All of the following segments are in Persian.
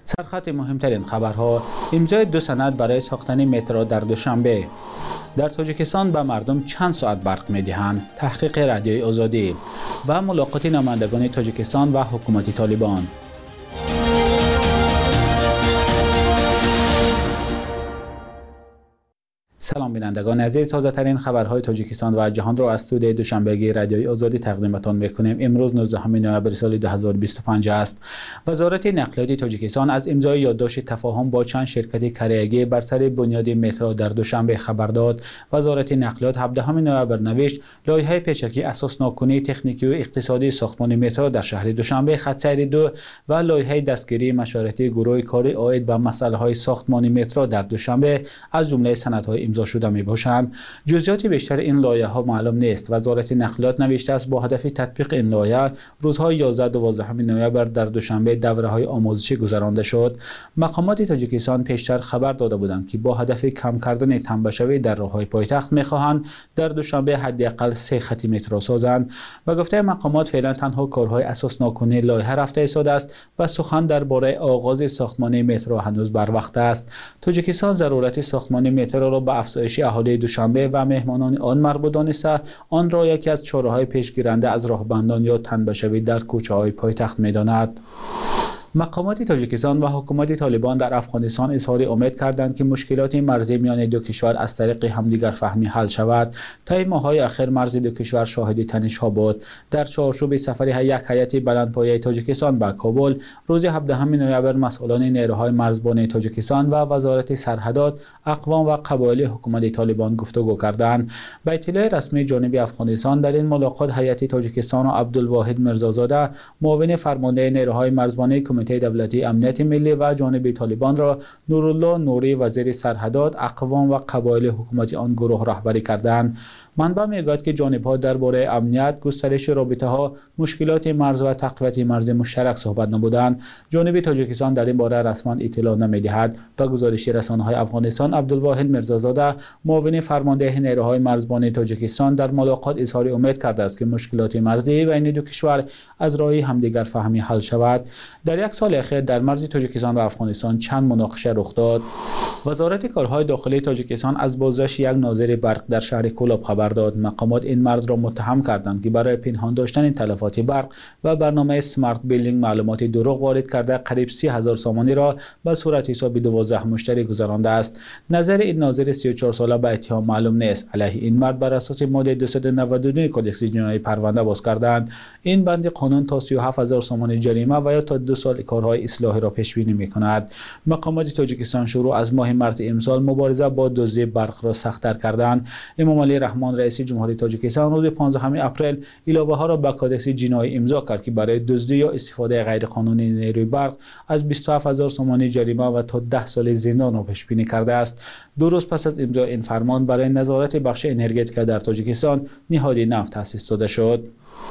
سرخط مهمترین خبرها: امضای 2 سند برای ساختن مترو در دوشنبه. در تاجیکستان به مردم چند ساعت برق می‌دهند. تحقیق رادیوی آزادی و ملاقات نمایندگان تاجیکستان و حکومت طالبان. سلام بینندگان عزیز، تازه‌ترین خبرهای تاجیکستان و جهان را از استودیوی دوشنبهگی رادیوی آزادی تقدیمتان می‌کنیم. امروز 19 نوامبر سال 2025 است. وزارت نقلیات تاجیکستان از امضای یادداشت تفاهم با چند شرکت کرایگی بر سر بنیاد مترو در دوشنبه خبر داد. وزارت نقلیات 17 نوامبر نوشت لایحه پیشکی اساسناکنی تکنیکی و اقتصادی ساختمان مترو در شهر دوشنبه خط سیر 2 و لایحه دستگیری مشورتی گروه کاری عاید به مسائل ساختمان مترو در دوشنبه از جمله سندهای امضا شده می باشند. جزئیات بیشتر این لایحه ها معلوم نیست. وزارت نقلیات نوشته است با هدف تطبیق این لایحه روزهای 11 و 12 نوامبر در دوشنبه دوره‌های آموزشی گذرانده شد. مقامات تاجیکستان پیشتر خبر داده بودند که با هدف کم کردن تنبشوی در راههای پایتخت می‌خواهند در دوشنبه حداقل 3 خط مترو سازند و گفته مقامات فعلا تنها کارهای اساس ناکنی لایحه رفته ایستاده است و سخن درباره آغاز ساختمان مترو هنوز بر وقت است. تاجیکستان ضرورت ساختمان مترو را به افزایش اهالی دوشنبه و مهمانان آن مربوط دانسته آن را یکی از چاره‌های پیشگیرنده از راهبندان یا تنبشوی در کوچه‌های پایتخت می‌داند. مقامات تاجیکستان و حکومت طالبان در افغانستان اظهار امید کردند که مشکلات مرزی میان دو کشور از طریق همدیگر فهمی حل شود. طی ماه‌های اخیر مرز دو کشور شاهد تنش‌ها بود. در چارچوب سفر یک هیئت بلندپایه تاجیکستان به کابل روز 17 نوامبر مسئولان نیروهای مرزبان تاجیکستان و وزارت سرحدات، اقوام و قبایل حکومت طالبان گفتگو کردند. به اطلاع رسمی جانب افغانستان در این ملاقات هیئت تاجیکستان و عبدالواحد میرزازاده معاون فرمانده نیروهای مرزبانی کمیته دولتی امنیت ملی و جانب طالبان را نورالله نوری وزیر سرحدات، اقوام و قبایل حکومت آن گروه رهبری کردند. منبع میگوید که جانب‌ها درباره امنیت، گسترش رابطه‌ها، مشکلات مرز و تقویت مرز مشترک صحبت نمودند. جانب تاجیکستان در این باره رسما اطلاع نمی‌دهد. به گزارش رسانه‌های افغانستان، عبدالواحد میرزازاده معاون فرمانده نیروهای مرزبان تاجیکستان در ملاقات اظهار امید کرده است که مشکلات مرزی بین دو کشور از راه همدیگر فهمی حل شود. در یک سال اخیر در مرز تاجیکستان و افغانستان چند مناقشه رخ داد. وزارت کارهای داخلی تاجیکستان از بازداشت یک ناظر برق در شهر کولاب خبر داد. مقامات این مرد را متهم کردند که برای پنهان داشتن تلفات برق و برنامه سمارت بیلینگ معلومات دروغ وارد کرده قریب 30,000 سامانی را به صورت حساب 12 مشتری گذرانده است. نظر این ناظر 34 ساله به اتهام معلوم نیست. علیه این مرد بر اساس ماده 292 کدکس جنایی پرونده باز کردند. این بند قانون تا 37,000 سامانی جریمه و یا تا 2 سال کارهای اصلاحی را پیش بینی می‌کند. مقامات تاجیکستان شروع از ماه مارس امسال مبارزه با دزدی برق را سخت‌تر کردند. امام علی رحمان رئیس جمهوری تاجیکستان روز 15 اپریل اعلاوه‌ها را به کدکس جنایی امضا کرد که برای دزدی یا استفاده غیرقانونی نیروی برق از 27,000 سامانی جریمه و تا 10 سال زندان را پیش بینی کرده است. 2 روز پس از امضای این فرمان برای نظارت بخش انرژتیک در تاجیکستان نهاد نفت تأسیس داده شد.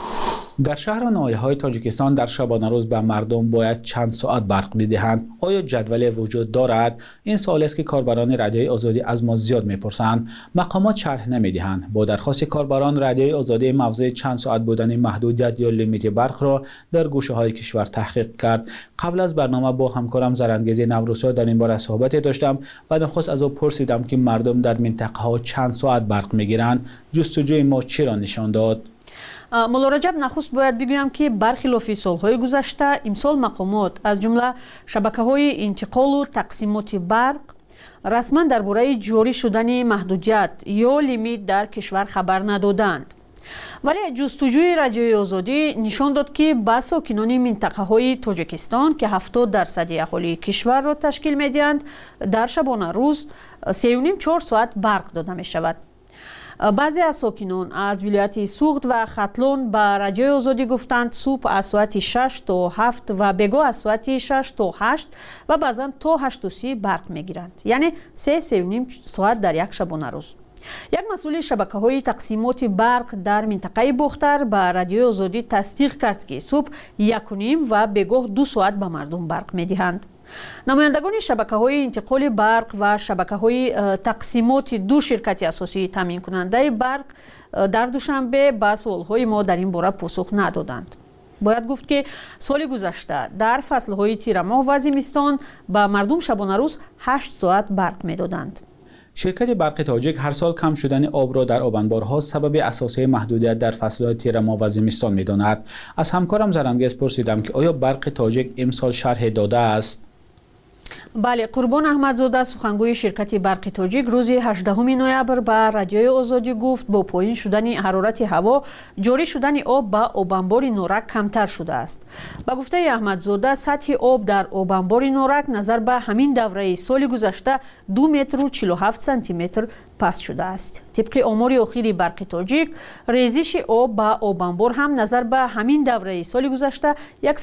در شهر و ناحیه‌های تاجیکستان در شبانه روز به مردم باید چند ساعت برق بدهند. آیا جدول وجود دارد؟ این سوال است که کاربران رادیوی آزادی از ما زیاد می‌پرسند. مقامات شرح نمی‌دهند. با درخواست کاربران رادیوی آزادی موضوع چند ساعت بودن محدودیت یا لیمیت برق را در گوشه‌های کشور تحقیق کرد. قبل از برنامه با همکارم زرانگیز نوروزی در این باره صحبت داشتم و نخست از او پرسیدم که مردم در منطقه‌ها چند ساعت برق می‌گیرند. جستجوی ما چی را نشان داد؟ مولا رجب، نخست باید بگویم که برخلاف سالهای گذشته امسال مقامات از جمله شبکه‌های انتقال و تقسیمات برق رسما درباره جاری شدن محدودیت یا لیمیت در کشور خبر ندادند. ولی جستجوی رادیوی آزادی نشان داد که به ساکنان منطقه‌های تاجیکستان که 70% اهالی کشور را تشکیل می‌دهند در شبانه روز 3.5-4 ساعت برق داده می‌شود. بعضی از ساکنان از ولایت سوخت و ختلون به رادیوی آزادی گفتند صبح از ساعت 6 تا 7 و بگاه از ساعت 6 تا 8 و بعضا تا 8:30 برق میگیرند، یعنی 3.5 ساعت در یک شبانه روز. یک مسئول شبکه‌های تقسیمات برق در منطقه باختر به رادیوی آزادی تصدیق کرد که صبح 1.5 و بگاه 2 ساعت به مردم برق میدهند. نمایندگان شبکه‌های انتقال برق و شبکه‌های تقسیمات دو شرکت اساسی تامین کننده برق در دوشنبه به سوال‌های ما در این باره پاسخ ندادند. باید گفت که سال گذشته در فصل‌های تیر ماه و زمستان به مردم شبانه روز 8 ساعت برق می‌دادند. شرکت برق تاجیک هر سال کم شدن آب را در آبانبارها سبب اساسی محدودیت در فصل‌های تیر ماه و زمستان می‌داند. از همکارم زرنگیز پرسیدم که آیا برق تاجیک امسال شرح داده است؟ بله، قربان احمدزاده سخنگوی شرکت برق تاجیک روز 18 نوامبر به رادیوی آزادی گفت با پایین شدن حرارت هوا جاری شدن آب به آبانبار نورک کمتر شده است. با گفته احمدزاده سطح آب در آبانبار نورک نظر به همین دوره سال گذشته 2 متر و 47 سانتی متر پست شده است. طبق آمار اخیر برق تاجیک ریزش آب به آبانبار هم نظر به همین دوره سال گذشته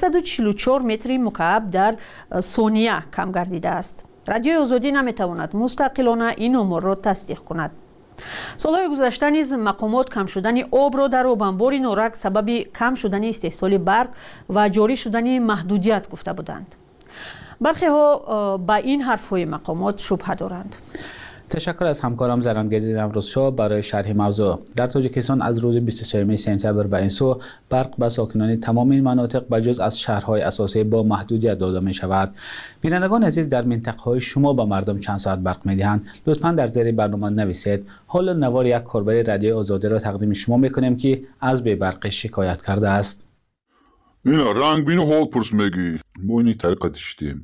144 متر مکعب در ثانیه کم گردیده است. رادیو آزادی نمیتواند مستقلانه این آمار را تصدیق کند. سالهای گذشته نیز مقامات کم شدن آب را در آبانبار نورک سبب کم شدن استحصال برق و جاری شدن محدودیت گفته بودند. برخی ها با این حرف‌های مقامات شبهه دارند. تشکر از همکارم زرنگیز امروز شو برای شرح موضوع. در تاجیکستان از روز 23 سپتامبر به این سو برق به ساکنان تمام این مناطق بجز از شهرهای اساسی با محدودیت داده می شود. بینندگان عزیز، در منطقه‌های شما به مردم چند ساعت برق می دهند؟ لطفاً در زیر برنامه نویسید. حالا نوار یک کاربر رادیو آزادی را تقدیم شما می کنیم که از بی برق شکایت کرده است. اینا رنگ بینو حال پرس میگی ما اینی طریقت اشتیم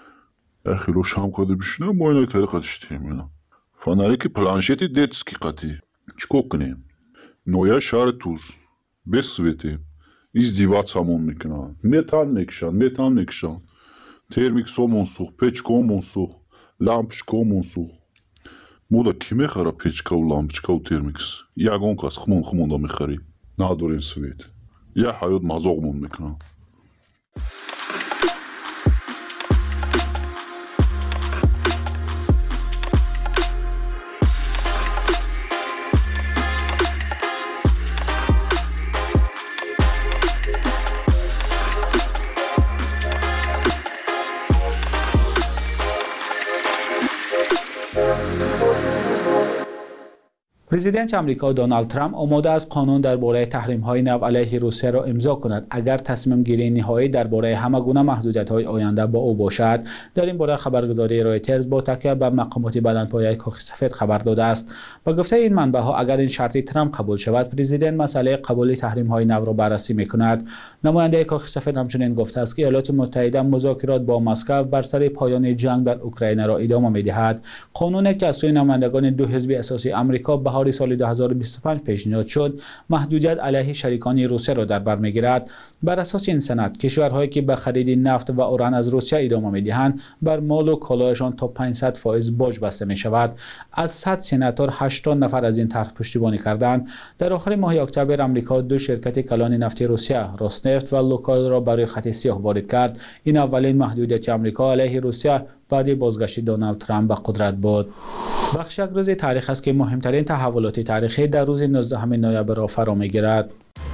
اخی رو شام قده بشنه ما اینی طریقت اشتیم اینا فاناریکی پلانشتی детский قطی چکو کنیم نویا شهر توز بسویتیم издеваться میکنن метан میکشن термик сомон сух печкомон сух лампочкомон сух мода ки мехара печка و лампочка و термикс ягон кас хмон да мехари надорим свет я ҳаёт мазоғмон мекунам. پرزیدنت آمریکا دونالد ترامپ آماده است قانون درباره تحریم‌های نو علیه روسیه را امضا کند اگر تصمیم گیری نهایی درباره همگونه محدودیت‌های آینده با او باشد. در این باره خبرگزاری رویترز با تکیه به مقامات بلندپایه کاخ سفید خبر داده است. با گفته این منبع‌ها اگر این شرط ترامپ قبول شود، پرزیدنت مسئله قبول تحریم‌های نو را بررسی می‌کند. نماینده کاخ سفید همچنین گفته است که ایالات متحده مذاکرات با مسکو بر سر پایان جنگ در اوکراین را ادامه می‌دهد. قانونی که از سوی نمایندگان دو حزب اساسی آمریکا بهار سال 2025 پیشنهاد شد، محدودیت علیه شریکان روسیه را در بر می‌گیرد. بر اساس این سند، کشورهایی که به خرید نفت و اوران از روسیه ادامه می‌دهند، بر مال و کالاهشان تا 500% باج بسته می‌شود. از 100 سناتور 80 نفر از این طرح پشتیبانی کردند. در آخر ماه اکتبر آمریکا دو شرکت کلان نفتی روسیه، روسنفت و لوکایل را برای خط سیاه وارد کرد. این اولین محدودیت آمریکا علیه روسیه بعد بازگشت دونالد ترامپ به قدرت بود. بخش یک روز تاریخ است که مهمترین تحولات تاریخی در روز 19 نوامبر را فرا می‌گیرد.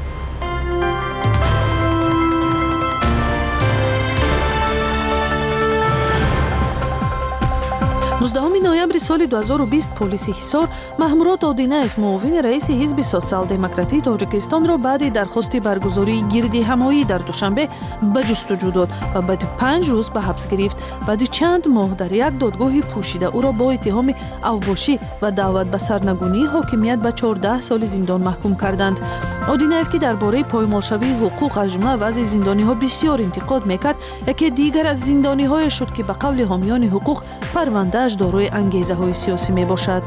19 نوامبر سال 2020 پلیس حصار محمورات آدیناев معاون رئیس حزب سوسیال دموکراتی تاجیکستان را بعد درخواست برگزاری گردی همایی در دوشنبه به جستجو داد و بعد 5 روز به حبس گرفت. بعد چند ماه در یک دادگاه پوشیده او را با اتهام اوباشی و دعوت به سرنگونی حاکمیت به 14 سال زندان محکوم کردند. آدیناев که درباره پایمالشوی حقوق از جمله وضع زندانی‌ها بسیار انتقاد میکرد، یکی دیگر از زندانی‌های شد که به قول حامیان حقوق پرونده‌اش دارای انگیزه‌های سیاسی میباشد.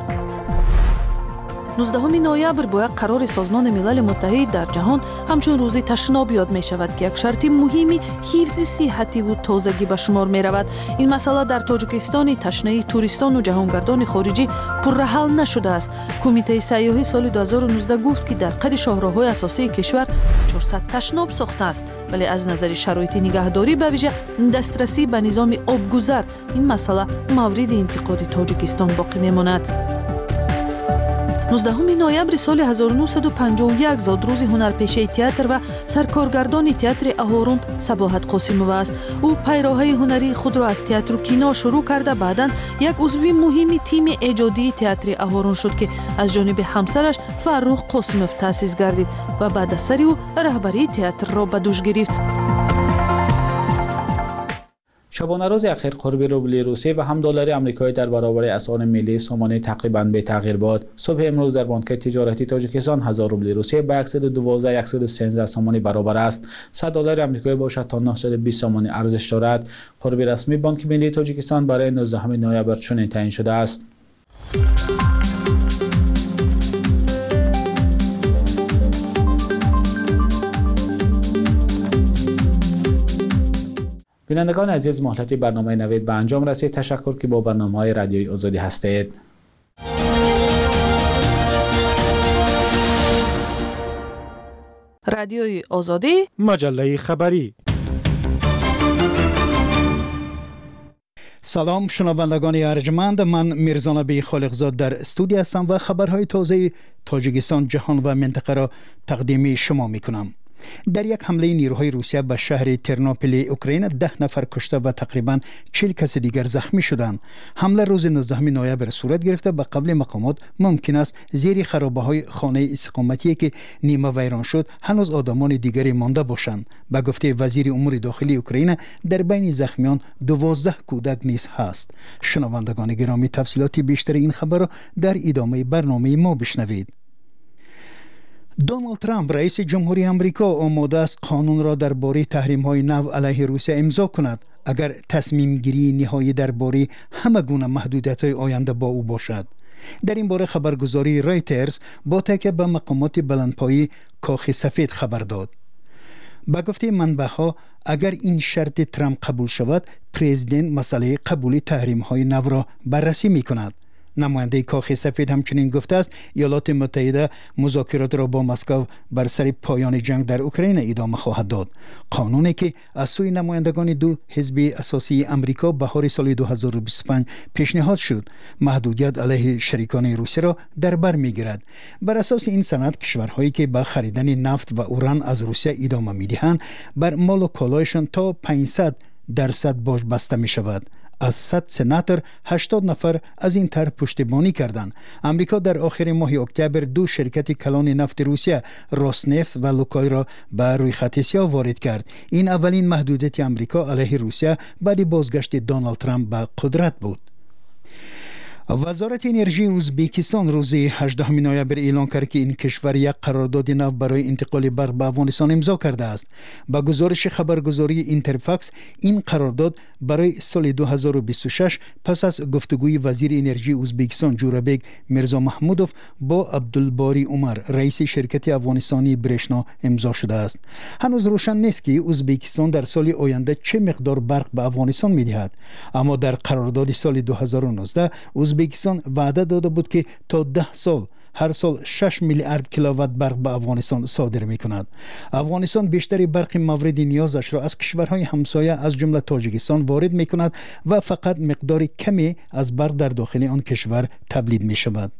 19 نوامبر با یک قرار سازمان ملل متحد در جهان همچون روز تشناب یاد می شود که یک شرط مهمی حفظ صحتی و تازگی به شمار می رود. این مسئله در تاجیکستان تشنه توریستان و جهانگردان خارجی پرحل نشده است. کمیته سیاحی سال 2019 گفت که در قد شاهراهای اساسی کشور 400 تشناب ساخته است، ولی از نظر شرایط نگهداری به ویژه دسترسی به نظام آبگذر این مسئله مورد انتقاد تاجیکستان باقی می ماند. 19 نوامبر سال 1951 زادروز هنرپیشه تئاتر و سرکارگردان تئاتر اهوروند صباحت قاسمова است. او پیراهای هنری خود را از تئاتر و کینو شروع کرده، بعداً یک عضو مهم تیم ایجادی تئاتر اهوروند شد که از جانب همسرش فرخ قاسمov تأسیس گردید و بعد از سر او رهبری تئاتر را به دوش گرفت. شبانه روز اخیر قرب روبل روسیه و هم دلار آمریکایی در برابر اسعار ملی سامانه تقریباً به تغییر بود. صبح امروز در بانک تجارتی تاجیکستان 1000 روبل روسیه به 112 سامانه برابر است. 100 دلار آمریکایی باشد تا 920 سامانه ارزش دارد. قرب رسمی بانک ملی تاجیکستان برای 19 نوامبر چنین تعیین شده است. بینندگان عزیز، مهلت برنامه نوید به انجام رسید. تشکر که با برنامه‌های رادیوی آزادی هستید. رادیوی آزادی، مجله خبری. سلام شنوندگان ارجمند، من میرزانبی خالقزاد در استودیو هستم و خبرهای تازه تاجیکستان، جهان و منطقه را تقدیم شما میکنم. در یک حمله نیروهای روسیه به شهر ترنوپیل اوکراین 10 نفر کشته و تقریباً 40 کس دیگر زخمی شدند. حمله روز 19 نوامبر صورت گرفته. به قبل مقامات ممکن است زیر خرابه‌های خانه استقامتی که نیمه ویران شد هنوز آدمان دیگری مانده باشند. به گفته وزیر امور داخلی اوکراین در بین زخمیان 12 کودک نیز هست. شنوندگان گرامی، تفصیلات بیشتر این خبر را در ادامه برنامه ما بشنوید. دونالد ترامپ رئیس جمهوری آمریکا آماده است قانون را درباره تحریم‌های نو علیه روسیه امضا کند اگر تصمیم گیری نهایی درباره همه گونه محدودیت‌های آینده با او باشد. در این باره خبرگزاری رایترز با تکیه به مقامات بلندپایه کاخ سفید خبر داد. با گفته منبع‌ها اگر این شرط ترامپ قبول شود، پرزیدنت مسئله قبول تحریم‌های نو را بررسی می‌کند. نماینده کاخ سفید همچنین گفته است ایالات متحده مذاکرات را با مسکو بر سر پایان جنگ در اوکراین ادامه خواهد داد. قانونی که از سوی نمایندگان دو حزب اساسی امریکا بهار سال 2025 پیشنهاد شد، محدودیت علیه شریکان روسیه را در بر میگیرد. بر اساس این سند کشورهایی که به خریدن نفت و اوران از روسیه ادامه میدهند بر مال و کالایشان تا 500% باج بسته می شود. از 100 سناتور 80 نفر از این طرح پشتیبانی کردند. امریکا در آخر ماه اکتبر 2 شرکت کلان نفت روسیه، روسنفت و لوکایل را به روی خط سیاه وارد کرد. این اولین محدودیت امریکا علیه روسیه بعد بازگشت دونالد ترامپ به قدرت بود. وزارت انرژی ازبکستان روز 18 نوامبر اعلام کرد که این کشور یک قرارداد نو برای انتقال برق به افغانستان امضا کرده است. با گزارش خبرگزاری اینترفاکس، این قرارداد برای سال 2026 پس از گفتگوی وزیر انرژی ازبکستان جورابک میرزا محمودوف با عبدالباری عمر رئیس شرکت افغانستانی برشنا امضا شده است. هنوز روشن نیست که ازبکستان در سال آینده چه مقدار برق به افغانستان می‌دهد، اما در قرارداد سال 2019 ازبکستان وعده داده بود که تا 10 سال هر سال 6 میلیارد کیلووات برق به افغانستان صادر می کند. افغانستان بیشتر برق مورد نیازش را از کشورهای همسایه از جمله تاجیکستان وارد می کند و فقط مقدار کمی از برق در داخل آن کشور تولید می شود.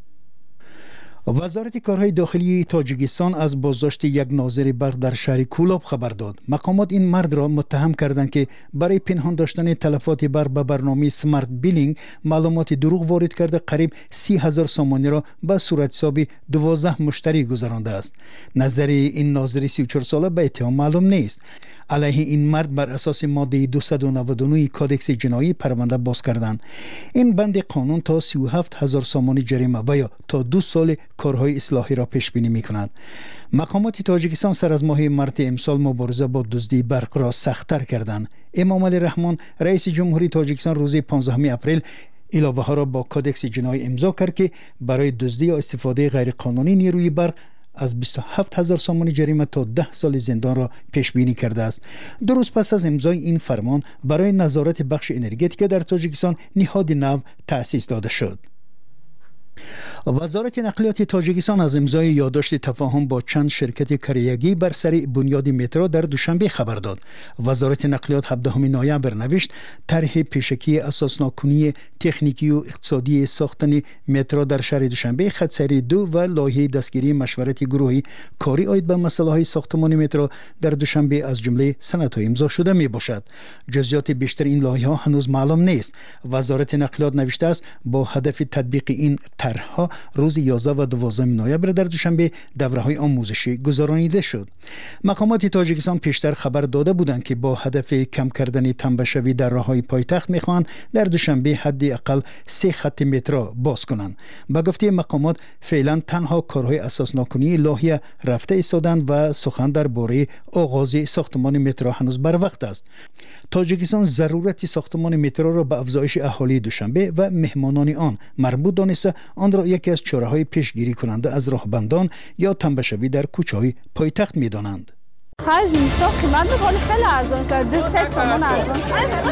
وزارت کارهای داخلی تاجیکستان از بازداشت یک ناظر برق در شهر کولاب خبر داد. مقامات این مرد را متهم کردند که برای پنهان داشتن تلفات برق به برنامه سمارت بیلینگ معلومات دروغ وارد کرده قریب 30,000 سامانه را به صورت حساب 12 مشتری گذرانده است. نظر این ناظر 34 ساله به اتهام معلوم نیست. علیه این مرد بر اساس ماده 299 کادکس جنایی پرونده باز کردند. این بند قانون تا 37,000 سامانه جریمه و یا تا 2 سال کارهای اصلاحی را پیش بینی می کند. مقامات تاجیکستان سر از ماه مارس امسال مبارزه با دزدی برق را سخت‌تر کردند. امام علی رحمان رئیس جمهوری تاجیکستان روز 15 اپریل علاوه ها را با کادکس جنایی امضا کرد که برای دزدی یا استفاده غیرقانونی نیروی برق از 27,000 سامانه جریمه تا 10 سال زندان را پیش بینی کرده است. 2 روز پس از امضای این فرمان برای نظارت بخش انرژتیک در تاجیکستان نهاد نو تأسیس داده شد. وزارت نقلیات تاجیکستان از امضای یادداشت تفاهم با چند شرکت کریگی بر سر بنیاد مترو در دوشنبه خبر داد. وزارت نقلیات 17 نوامبر نوشت طرح پیشکی اساسناکنی تکنیکی و اقتصادی ساختن مترو در شهر دوشنبه خط سری 2 و لایحه دستگیری مشورتی گروهی کاری آید به مسائل ساختمان مترو در دوشنبه از جمله سندهای امضا شده می باشد. جزئیات بیشتر این لایحه هنوز معلوم نیست. وزارت نقلیات نوشته است با هدف تطبیق این طرح‌ها روز 11 و 12 نوامبر در دوشنبه دوره‌های آموزشی گذرانیده شد. مقامات تاجیکستان پیشتر خبر داده بودند که با هدف کم کردن تنبشوی در راه‌های پایتخت می‌خواهند در دوشنبه حداقل 3 خط مترو باز کنند. با گفته مقامات فعلا تنها کارهای اساسناکنی لایحه رفته ایستادند و سخن درباره آغاز ساختمان مترو هنوز بر وقت است. تاجیکستان ضرورت ساختمان مترو را به افزایش اهالی دوشنبه و مهمانان آن مربوط دانسته آن را یکی از چاره‌های پیشگیری کننده از راهبندان یا تنبشوی در کوچه‌های پایتخت می‌دانند. خرج اینستا قیمت می‌کنه خیلی ارزان شده 3 تومان ارزان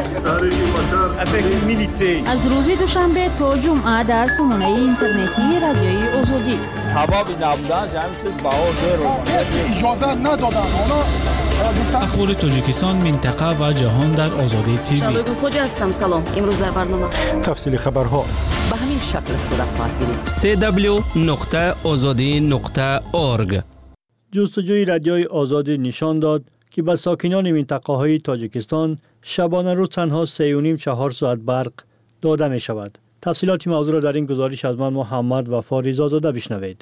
شده. از روز دوشنبه تا جمعه در سامانه اینترنتی رادیوی آزادی سبب نبودن همین چیز بهار اجازه ندادن اخبار تاجیکستان منطقه و جهان در آزادی تیوی. شبگل خوجا هستم. سلام. امروز در برنامه تفصیل خبرها به همین شکل صورت خواهد گرفت. www.azadi.org. جستجوی رادیوی آزادی نشان داد که به ساکنان منطقه‌های تاجیکستان شبانه روز تنها 3.5-4 ساعت برق داده می شود. تفصیلات موضوع را در این گزارش از من محمد وفا رضازاده بشنوید.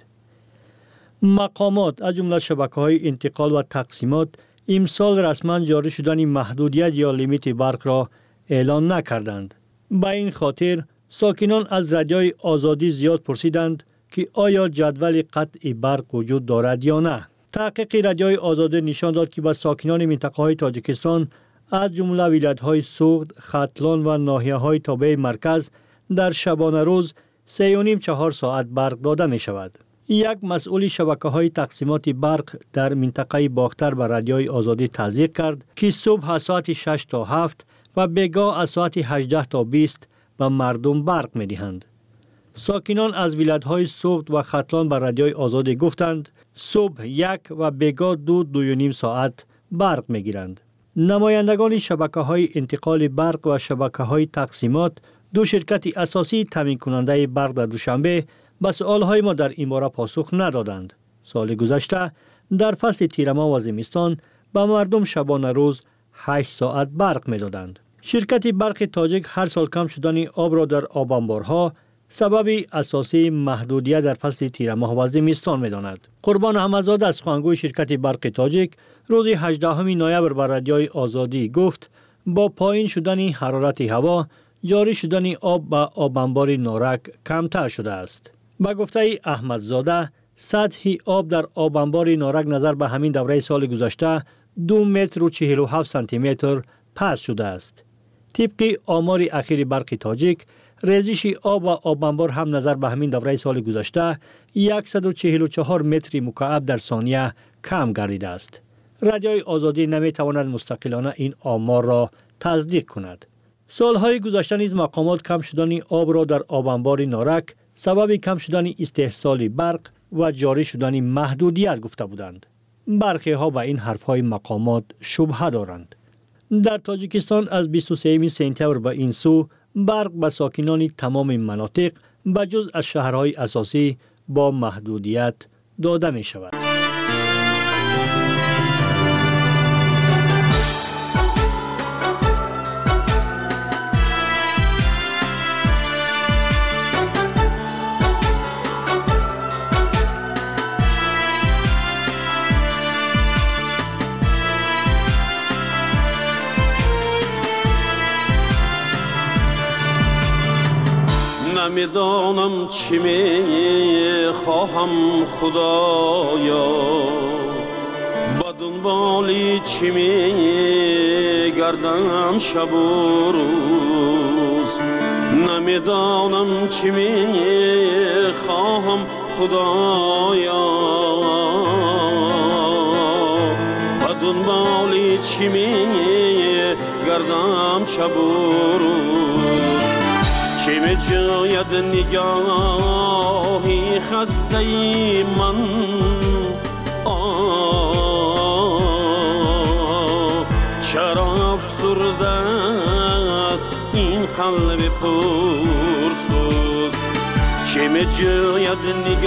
مقامات از جمله شبکه‌های انتقال و تقسیمات امسال رسما جاری شدن محدودیت یا لیمیت برق را اعلان نکردند. به این خاطر ساکنان از رادیوی آزادی زیاد پرسیدند که آیا جدول قطع برق وجود دارد یا نه. تحقیق رادیوی آزادی نشان داد که به ساکنان منطقه‌های تاجیکستان از جمله ولایت‌های سوغد، ختلان و ناحیه‌های تابع مرکز در شبانه روز 3.5-4 ساعت برق داده می شود. یک مسئول شبکه‌های تقسیمات برق در منطقه باختر به رادیوی آزادی تصدیق کرد که صبح از ساعت 6 تا 7 و بگاه از ساعت 18 تا 20 به مردم برق می دهند. ساکنان از ولایت‌های سوغد و ختلان به رادیوی آزادی گفتند صبح 1 و بگاه 2.5 ساعت برق می گیرند. نمایندگان شبکه‌های انتقال برق و شبکه‌های تقسیمات، دو شرکت اساسی تامین کننده برق در دوشنبه، به سوال‌های ما در این باره پاسخ ندادند. سال گذشته در فصل تیر ماه و زمستان به مردم شبانه روز 8 ساعت برق می‌دادند. شرکت برق تاجیک هر سال کم شدن آب را در آب انبارها سبب اساسی محدودیت در فصل تیر ماه و زمستان می‌داند. قربان احمدزاده از سخنگوی شرکت برق تاجیک روز 18 نوامبر بر رادیوی آزادی گفت با پایین شدن حرارت هوا جاری شدن آب به آب انبار نارک کمتر شده است. با گفته احمدزاده سطح آب در آب انبار نارک نظر به همین دوره سال گذشته 2 متر و 47 سانتی متر پست شده است. طبق آمار اخیر برق تاجیک ریزش آب و آب انبار هم نظر به همین دوره سال گذشته 144 متر مکعب در ثانیه کم گردیده است. رادیوی آزادی نمیتواند مستقلانه این آمار را تصدیق کند. سالهای گذشته نیز مقامات کم شدن آب را در آب انبار نارک سبب کم شدن استحصال برق و جاری شدن محدودیت گفته بودند. برخی ها به این حرفهای مقامات شبهه دارند. در تاجیکستان از 23 سپتامبر به این سو برق به ساکنان تمام مناطق به جز از شهرهای اساسی با محدودیت داده می شود. نمیدانم چی می خواهم خدایا، با دنبالی چی می گردم شب و روز. نمیدانم چی می خواهم خدایا، با دنبالی چی می گردم شب و روز. چه می جاید نگاهی خسته من چرا افسرده است این قلب پرسوز چه می جاید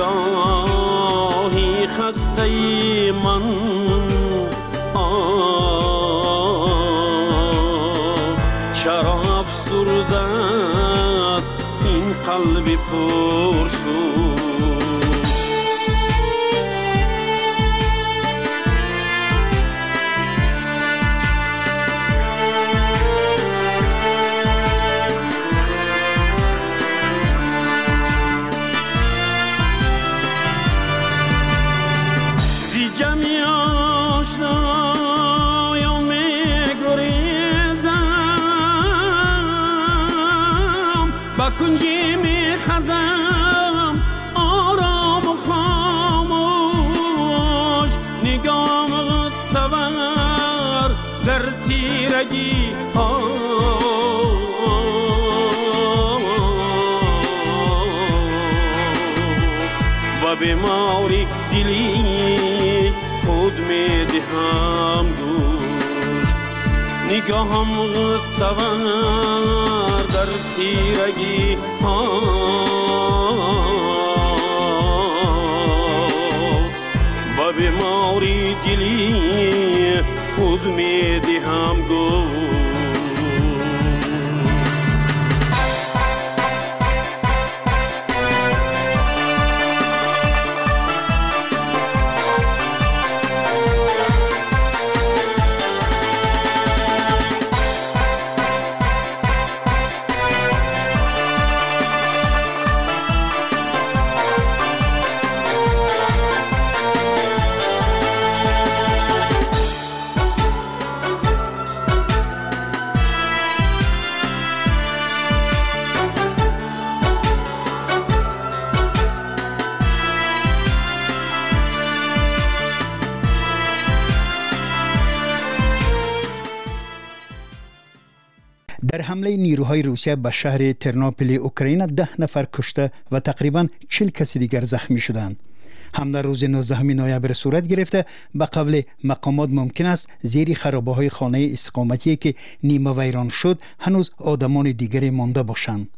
نگاهی خسته من چرا افسرده است این قلب پرسوز کنجی می خزم آرام و خاموش نگام تور در تیرگی و بیماری دلی خود می دهم گوش نگاهم تور در تیرگی با بیماری دلی خود می دهم گوش در حمله نیروهای روسیه به شهر ترنوپیل اوکراین 10 نفر کشته و تقریباً 40 کسی دیگر زخمی شدند. حمله روز 19 نوامبر صورت گرفته. به قول مقامات ممکن است زیر خرابه‌های خانه استقامتی که نیمه ویران شد هنوز آدمان دیگری مانده باشند.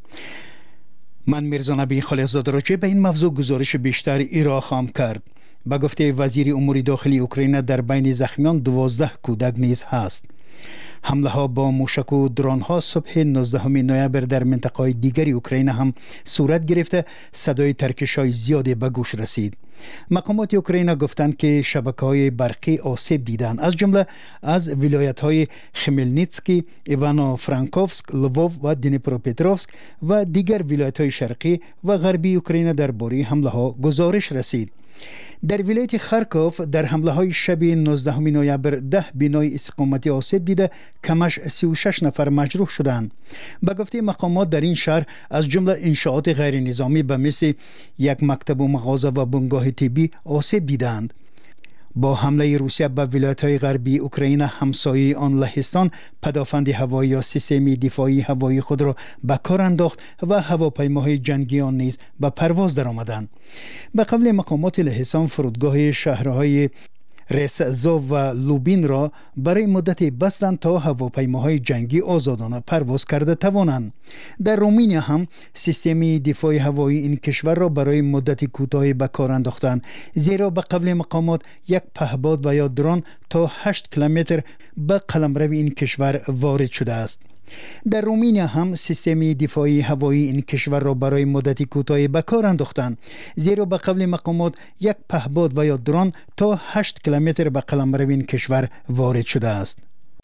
من میرزا نبی خالقزاد راجع به این موضوع گزارش بیشتر ارائه خواهم کرد. به گفته وزیر امور داخلی اوکراین در بین زخمیان 12 کودک نیز هست. حمله ها با موشک و درون ها صبح 19 نوامبر در منطقه دیگری اوکراین هم صورت گرفته. صدای ترکش های زیادی به گوش رسید. مقامات اوکراین گفتند که شبکه های برقی آسیب دیدند، از جمله از ولایت های خمیلنیتسکی، ایوانو فرانکوفسک، لووو و دنیپروپتروفسک و دیگر ولایت های شرقی و غربی اوکراین درباره حمله ها گزارش رسید. در ولایت خارکوف در حمله های شب 19 نوامبر 10 بنای استقامتی آسیب دیده، کمش 36 نفر مجروح شدند. به گفته مقامات در این شهر از جمله انشاءات غیر نظامی به مثل یک مکتب و مغازه و بنگاه طبی آسیب دیدند. با حمله روسیه به ولایت‌های غربی اوکراین همسایه آن لهستان پدافند هوایی یا سیستم دفاعی هوایی خود را به کار انداخت و هواپیماهای جنگی آن نیز به پرواز درآمدند. به قول مقامات لهستان فرودگاه شهرهای رسزو و لوبین را برای مدتی بستند تا هواپیماهای جنگی آزادانه پرواز کرده توانند. در رومانیا هم سیستم دفاع هوایی این کشور را برای مدتی کوتاهی به کار انداختند، زیرا به قول مقامات یک پهپاد و یا درون تا 8 کیلومتر به قلمرو این کشور وارد شده است. در رومانیا هم سیستم دفاعی هوایی این کشور را برای مدتی کوتاهی به کار انداختند، زیرا به قول مقامات یک پهپاد و یا درون تا 8 کیلومتر به قلمرو این کشور وارد شده است.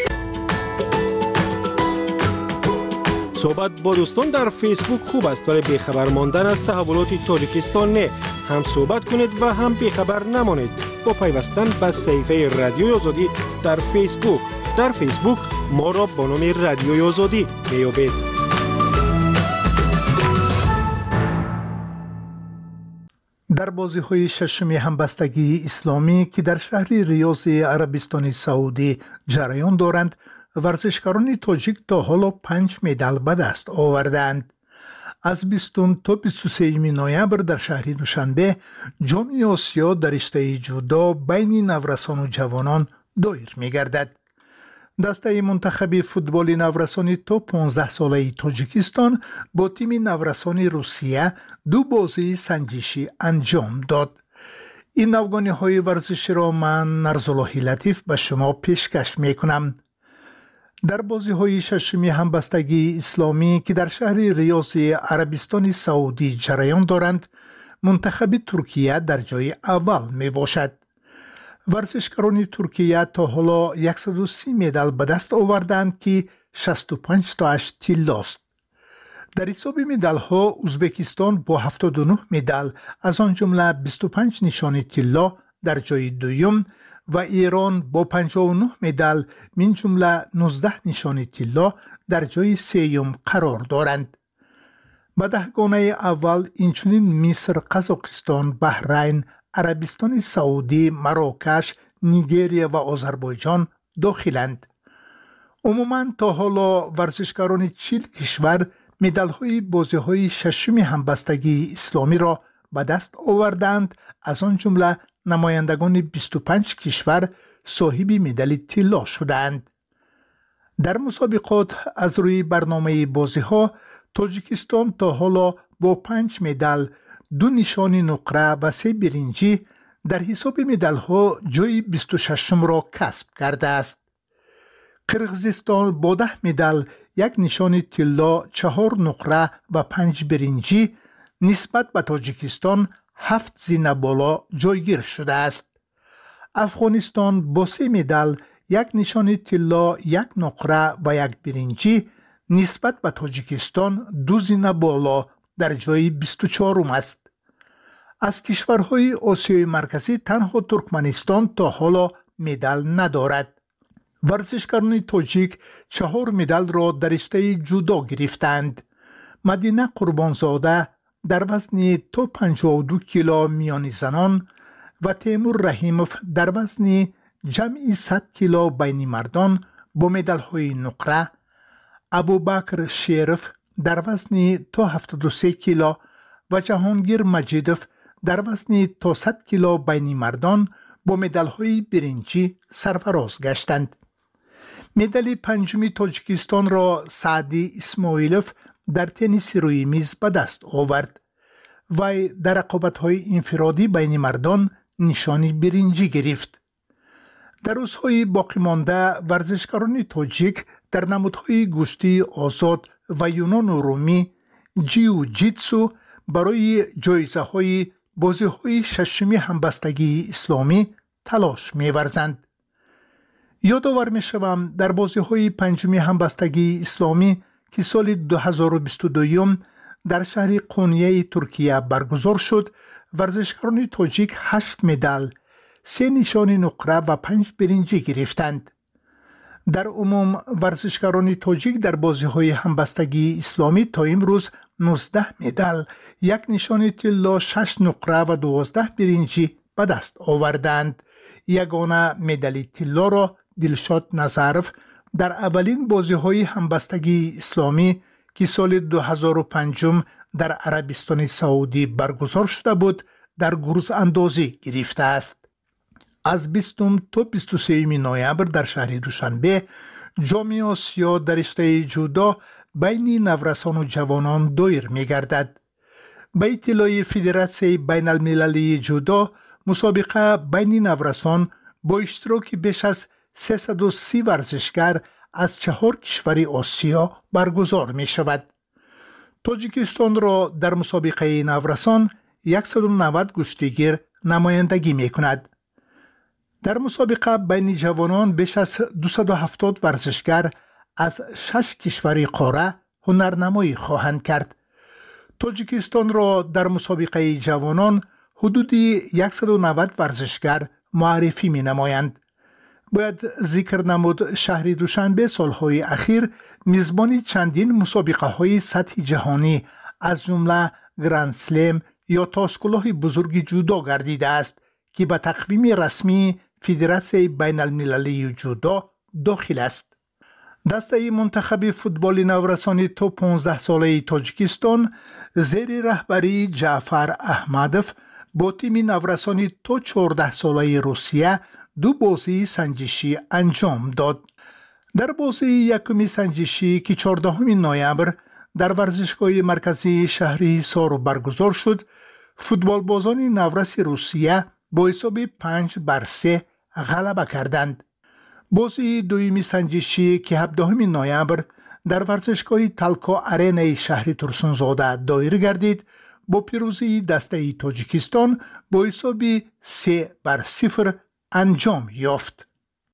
صحبت با دوستان در فیسبوک خوب است، ولی بیخبر ماندن از تحولات تاجیکستان نه. هم صحبت کنید و هم بیخبر نمانید با پیوستن به صفحه رادیوی آزادی در فیسبوک. در فیسبوک ما را با نام رادیوی آزادی میابید. در بازی‌های ششم همبستگی اسلامی که در شهر ریاض عربستان سعودی جریان دارند، ورزشکاران تاجیک تا حالا 5 مدال به دست آوردند. از 20 تا 23 نوامبر در شهر دوشنبه جام آسیا در رشته جودو بین نورسان و جوانان دایر می‌گردد. دسته منتخب فوتبال نورسانی تا 15 ساله تاجیکستان با تیم نورسانی روسیه 2 بازی سنجشی انجام داد. این افغانی ورزشی را من نرزالله لطیف به شما پیشکش میکنم. در بازی های ششمی همبستگی اسلامی که در شهر ریاض عربستان سعودی جریان دارند، منتخب ترکیه در جای اول می باشد. ورزشکاران ترکیه تا حالا 130 مدال به دست آوردند که 65 تاش طلا است. در حساب مدال ها ازبکستان با 79 مدال از آن جمله 25 نشان طلا در جای دوم و ایران با 59 مدال من جمله 19 نشان طلا در جای سوم قرار دارند. به دهگانه اول اینچنین مصر، قزاقستان، بحرین، عربستان سعودی، مراکش، نیگریه و آذربایجان داخلند. عموماً تا حالا ورزشکاران 40 کشور مدال‌های بازی‌های ششم همبستگی اسلامی را به دست آوردند، از آن جمله نمایندگان 25 کشور صاحب مدال طلا شدند. در مسابقات از روی برنامه بازی‌ها تاجیکستان تا حالا با 5 مدال، 2 نشان نقره و 3 برنجی در حساب مدال‌ها جای 26 را کسب کرده است. قرقیزستان با 10 مدال، 1 نشان طلا، 4 نقره و 5 برنجی نسبت به تاجیکستان 7 زینه بالا جایگیر شده است. افغانستان با 3 مدال، 1 نشان طلا، 1 نقره و 1 برنجی نسبت به تاجیکستان 2 زینه بالا در جای 24 است. از کشورهای آسیای مرکزی تنها ترکمنستان تا حالا مدال ندارد. ورزشکاران تاجیک 4 مدال را در رشته جودو گرفتند. مدینه قربانزاده در وزن تا 52 کیلو میان زنان و تیمور رحیموف در وزن جمعی 100 کیلو بین مردان با مدال های نقره، ابوبکر شیرف در وزن تا 73 کیلو و جهانگیر مجیدوف در وزن تا 100 کیلو بین مردان با مدال های برنجی سرفراز گشتند. مدال پنجمی تاجیکستان را سعدی اسماعیلوف در تنیس روی میز به دست آورد و در رقابت‌های انفرادی بین مردان نشانی برنجی گرفت. در روزهای باقی مانده ورزشکاران تاجیک در نمودهای گشتی آزاد و یونان و رومی جیو جیتسو برای جایزه های بازی های ششمی همبستگی اسلامی تلاش می‌ورزند. یادآور می‌شوم در بازی های پنجمی همبستگی اسلامی که سال 2022 در شهر قونیه ترکیه برگزار شد، ورزشکاران تاجیک 8 مدال، 3 نشان نقره و 5 برنجی گرفتند. در عموم ورزشکاران تاجیک در بازی‌های همبستگی اسلامی تا امروز 19 مدال، 1 نشان طلا، 6 نقره و 12 برنجی به دست آوردند. یگانه مدال طلا را دلشاد نظرف در اولین بازی‌های همبستگی اسلامی که سال 2005 در عربستان سعودی برگزار شده بود در گروز اندازی گرفته است. از 20 تا 23 نوامبر در شهر دوشنبه جام آسیا در رشته جودو بین نورسان و جوانان دایر می‌گردد. به اطلاع فدراسیون بین المللی جودو، مسابقه بین نورسان با اشتراک بیش از 330 ورزشکار از 4 کشور آسیا برگزار می شود. تاجیکستان را در مسابقه نورسان 190 کشتیگیر نمایندگی می کند. در مسابقه بین جوانان بیش از 270 ورزشکار از 6 کشور قاره هنرنمایی خواهند کرد. تاجیکستان را در مسابقه جوانان حدودی 190 ورزشکار معرفی می نمایند. باید ذکر نمود شهر دوشنبه سالهای اخیر میزبان چندین مسابقه های سطح جهانی از جمله گرند سلم یا تاسکلاه بزرگ جودو گردیده است که به تقویم رسمی فدراسیون بین المللی جودو داخل است. دسته منتخب فوتبال نورسانی تو 15 ساله تاجیکستان زیر رهبری جعفر احمدوف با تیم نورسانی تو 14 ساله روسیه 2 بازی سنجشی انجام داد. در بازی یکمی سنجشی که 14 نوامبر در ورزشگاه مرکزی شهری حصار برگزار شد، فوتبال بازان نورس روسیه با حساب 5-3 غلبه کردند. بازی دویمی سنجشی که 17 نوامبر در ورزشگاه تالکا آرینای شهر ترسونزاده دایر گردید، با پیروزی دسته تاجیکستان با حساب 3-0 انجام یافت.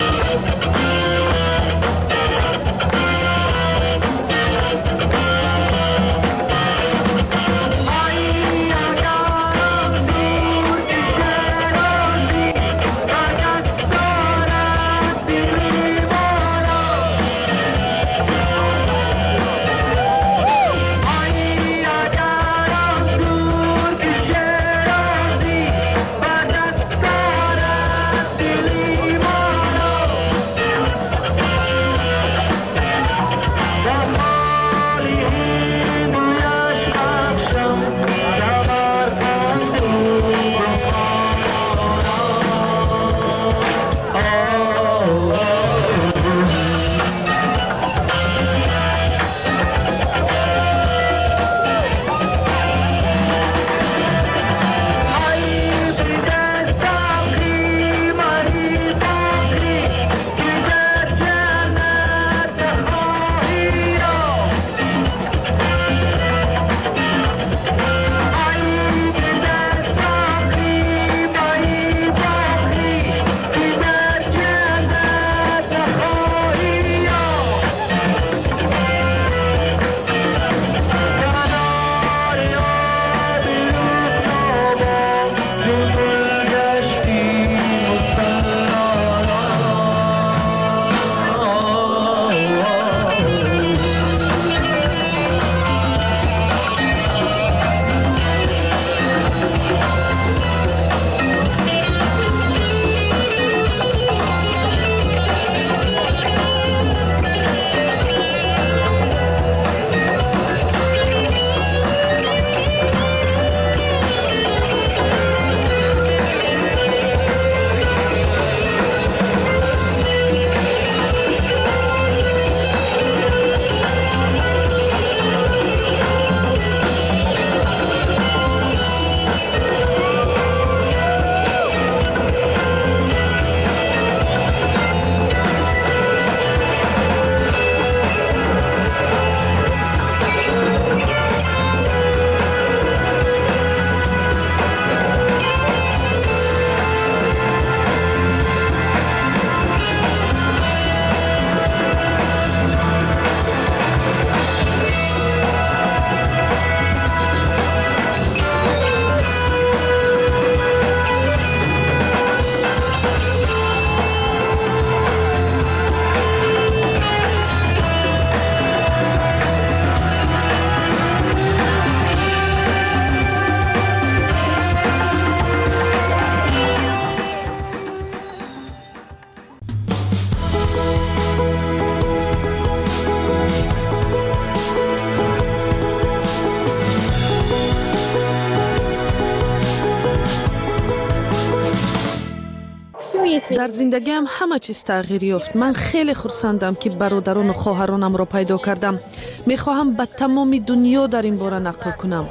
در زندگیم همه چیز تغییر یافت. من خیلی خرسندم که برادران و خواهرانم را پیدا کردم. میخواهم به تمام دنیا در این باره نقل کنم.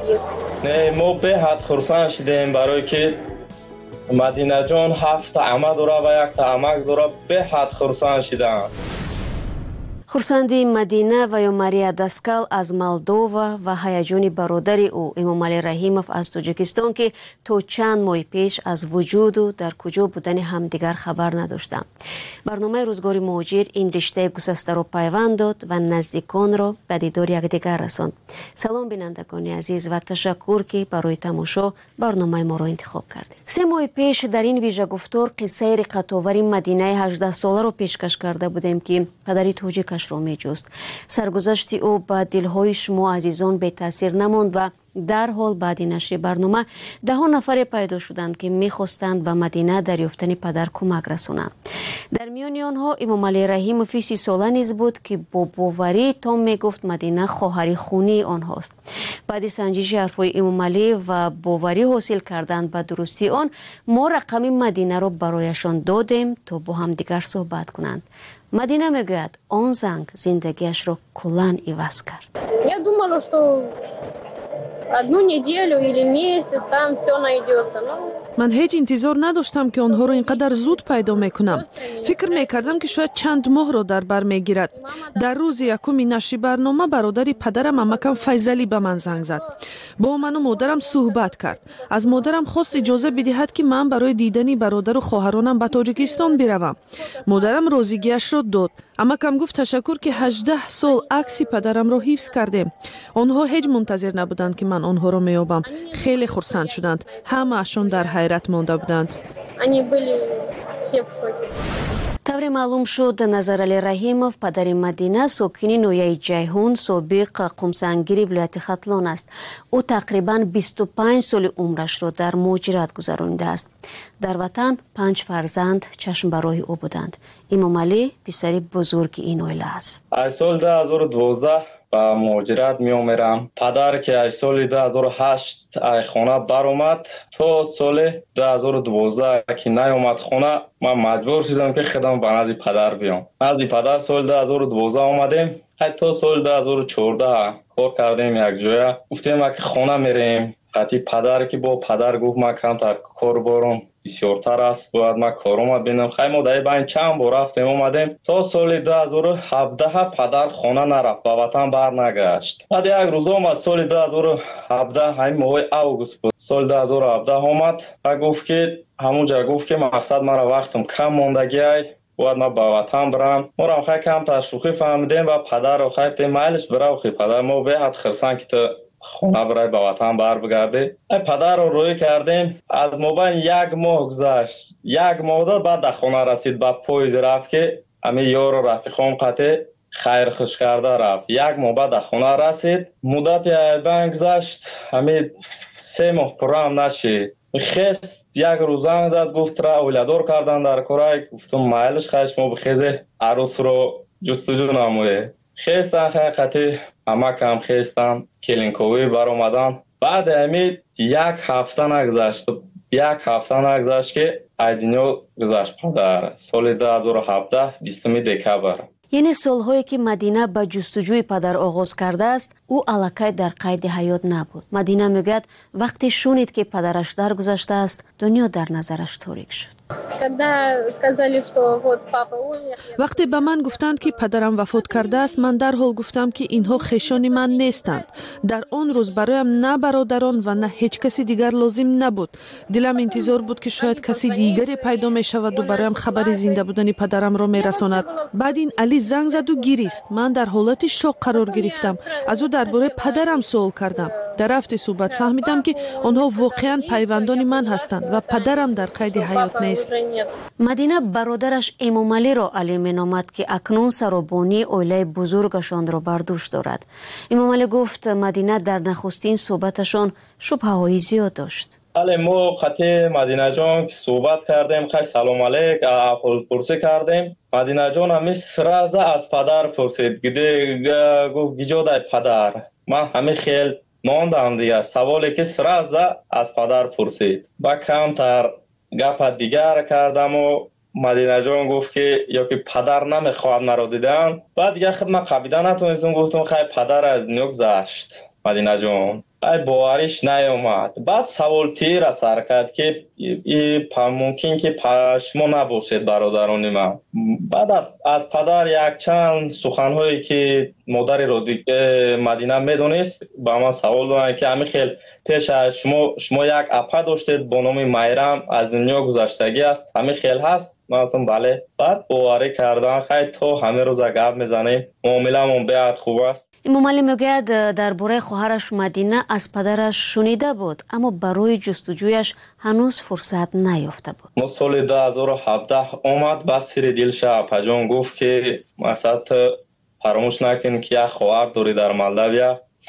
ما به حد خرسند شدیم برای که مدینه جان 7 عمه داره و 1 عمک داره. به حد خرسند شدم. хурсанди Мадина ва ё Мария Даскал аз Молдова ва ҳаяҷони бародари ӯ Эмомалӣ Раҳимов аз Тоҷикистон ки то чанд моҳи пеш аз вуҷуду дар куҷо будани ҳамдигар хабар надоштанд. барномаи рӯзгори муҳоҷир ин риштаи гусастаро пайванд дод ва наздиконро ба дидори якдигар расонд. салом бинандагони азиз ва ташаккур ки барои тамошо барномаи моро интихоб кардед. 3 моҳи пеш дар ин вижагуфтор қиссаи риқатовари Мадинаи 18-соларо пешкаш карда будем ки падари тоҷикаш ро меҷуст. саргузашти ӯ ба дилҳои шумо азизон бетаъсир намонд ва در حال بعد نشر برنامه ده نفر پیدا شدند که می‌خواستند به مدینه در یافتن پدر کمک رسانند. در میان آنها امام علی رحیموف 30 ساله نیز بود که با باوری تام میگفت مدینه خواهر خونی آنهاست. بعد سنجش حرفهای امام علی و باوری حاصل کردن به درستی آن، ما رقم مدینه را برایشان دادیم تا با هم دیگر صحبت کنند. مدینه میگوید آن زنگ زندگیش را کلاً عوض کرد. Я думала, что одну неделю или месяц там все найдется. من هیچ انتظار نداشتم که آنها را اینقدر زود پیدا میکنم. فکر میکردم که شاید چند ماه را در بر میگیرد. در روز یکم نشر برنامه برادری پدرم عمکم فیضلی به من زنگ زد. با من و مادرم صحبت کرد. از مادرم خواست اجازه بدهد که من برای دیدن برادر و خواهرانم به تاجیکستان بروم. مادرم راضیگیش را داد. عمکم گفت تشکر که 18 سال عکس پدرم را حفظ کردیم. آنها هیچ منتظر نبودند که من آنها را میابم. خیلی خرسند شدند. همه اشون در حیرت مانده بودند. طور معلوم شد نظرعلی رحیموف پدر مدینه ساکن نویه جیهون سابق قمسنگیری ولایت ختلان است. او تقریبا 25 سال عمرش را در مهاجرت گذرانیده است. در وطن 5 فرزند چشم برای او بودند. امام علی پسر بزرگ این عائله است. از سال 2012 با مهاجرت می آمرم. پدر که از سال 2008 از خانه بر اومد تا سال 2012 که نیامد خانه، من مجبور شدم که خودم به نزد پدر بیام. نزد پدر سال 2012 آمدیم. تا سال 2014 کار کردیم یک جای. گفتیم که خانه میریم. قطعی پدر که با پدر گفت من کمتر کار بارم بسیارتر است، باید من کارم ببینم. خیلی ما در این چند بار رفتیم اومدیم. تا سال 2017 پدر خانه نرفت، به وطن برنگشت. بعد یک روز آمد سال 2017 همین ماه اوگوست بود. سال 2017 آمد و گفت که همونجا گفت که مقصد مرا وقتم کم ماندگی ای، باید من به وطن برم. ما را خیلی کم تشویقی فهمیدیم و پدر رو خیلی تیم مایلش برای خیلی پدر ما به حد خرسان که تو خونه برای به وطن بر بگرده. پدر رو روی کردیم. از مابین یک ماه گذشت. یک ماه داد بعد در خونه رسید. با پویز رفت که همین یار و رفیقام قطع خیر خوش کرده رفت. یک ماه بعد در خونه رسید. مدت یک گذشت. همین 3 ماه پرام نشید. خست یک روز زنگ زد گفت را اولادار کردن در کارای. گفتم مایلش خیش ما بخیزه عروس رو جستجو نمویه. خستن حقیقتی همه کم خستن کلینکوی بر اومدن. بعد همین یک هفته نگذشت که ایدینیو گذشت پدر. سال 2017 20 دکبر. یعنی سالهایی که مدینه به جستجوی پدر آغاز کرده است، او الکی در قید حیات نبود. مدینه میگوید وقتی شنید که پدرش درگذشته است، دنیا در نظرش تاریک شد. وقتی به من گفتند که پدرم وفات کرده است، من در حال گفتم که اینها خویشان من نیستند. در آن روز برایم نه برادران و نه هیچ کسی دیگر لازم نبود. دلم انتظار بود که شاید کسی دیگری پیدا می شود و برایم خبر زنده بودن پدرم را می رساند. بعد این علی زنگ زد و گریست. من در حالت شوک قرار گرفتم. از او درباره پدرم سوال کردم. در رفت صحبت فهمیدم که آنها واقعا پیوندان من هستند و پدرم در قید حیات نیست. مدینه برادرش امام علی را علی مینامد که اکنون سرابانی عائله بزرگشان را بر دوش دارد. امام علی گفت مدینه در نخستین صحبتشان شبهه‌های زیاد داشت. بله ما خطی مدینه جان که صحبت کردیم، خیلی سلام علیک احوال پرسی کردیم. مدینه جان همی سرازه از پدر پرسید. گفت گیجاده پدر. من همی خیلی ماندم دیگه. سوالی که سرازه از پدر پرسید. با کمتر گپ دیگر کردم و مدینه جان گفت که یا که پدر نمیخواد مرا دیدن. بعد دیگه خدمت قبیده نتونستم. گفتم خیلی پدر از دنیا گذشت. مدینه جان باوریش نیامد. بعد سوال تیر سر کرد که ممکن که شما نباشید برادران من. بعد از پدر یک چند سخنهایی که مادری رو مدینه میدونست با من سوال دارن که همین خیلی پیش از شما یک اپا داشتید با نام میرم از دنیا گذشتگی است، همین خیلی هست؟ من بله. بعد باوری کردن خیلی تو همه روز گپ میزنیم، معامله‌مون بیاد خوب است. امام علی میگوید درباره خواهرش مدینه از پدرش شنیده بود اما برای جستجویش هنوز فرصت نیافته بود. ما سال 2017 اومد با سر دلش اپا گفت که مثلا فراموش نکن که یک خواهر داری در مالداویا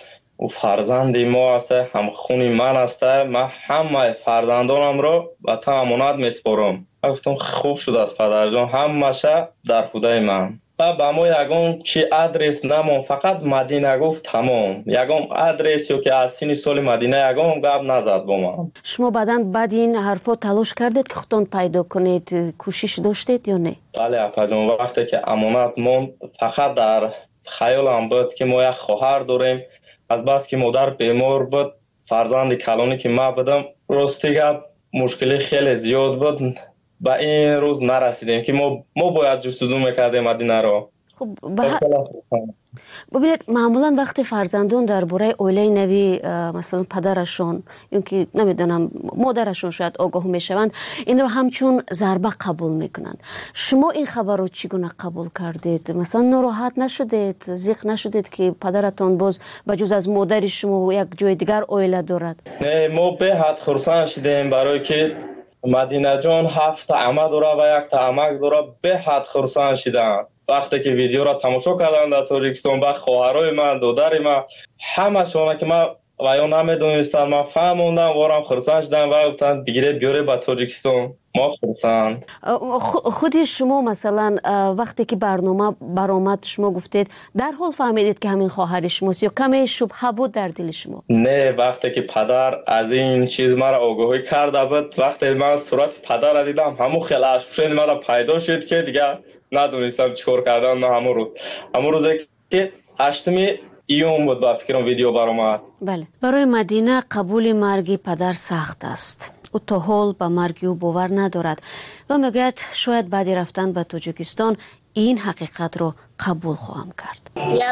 او فرزندی ما است، هم خونی من است. من همه فرزندانم رو به تو امانت میسپارم. گفتم خوب شد از پدر جان، همشه در خدای من. با ما یگان چی آدرس نمون، فقط مدینه گفت تمام. یگان آدرس یا که از سین سال مدینه یگان گپ نزد با من. شما بعد این حرفا تلاش کردید که خودتون پیدا کنید؟ کوشش داشتید یا نه؟ بله اپا جان، وقتی که امانت موند فقط در خیالم بود که ما یک خواهر داریم. از بس که مادر بیمار بود، فرزند کلانی که ما بودم، راستی گپ مشکلی خیلی زیاد بود. با این روز نرسیدیم که ما باید جستجو میکردیم مدینه رو. خب ببینید، معمولا وقتی فرزندان درباره اوله نوی مثلا پدرشون یا که نمیدونم مادرشون شاید آگاه میشوند، این رو همچون ضربه قبول میکنند. شما این خبر رو چگونه قبول کردید؟ مثلا ناراحت نشدید؟ ضیق نشدید که پدرتون باز بجز از مادر شما یک جای دیگر اوله دارد؟ نه، ما به حد خرسند شدیم برای که مدینه جان 7 عمه داره و 1 عمک داره. به حد خرسند شدن وقتی که ویدیو را تماشا کردن در تاجیکستان. با خواهرای من، دادر من، همه شما که من و یا نمیدونستم، من فهموندم وارم خرسند شدم و گفتن بگیره بیاره به تاجیکستان. ما خرسند. خودی شما مثلا وقتی که برنامه برآمد شما گفتید در حال فهمیدید که همین خواهر شماست یا کمی شبهه بود در دل شما؟ نه، وقتی که پدر از این چیز مرا آگاهی کرده بود، وقتی من صورت پدر را دیدم، همون خیلی اشفشن مرا پیدا شد که دیگه ندونستم چیکار کردم. نه همون روزی که 8 ایون بود با فکرم ویدیو برآمد. بله، برای مدینه قبول مرگ پدر سخت است. او تا حال به مرگ او باور ندارد و میگوید شاید بعد رفتن به تاجیکستان این حقیقت رو قبول خواهم کرد.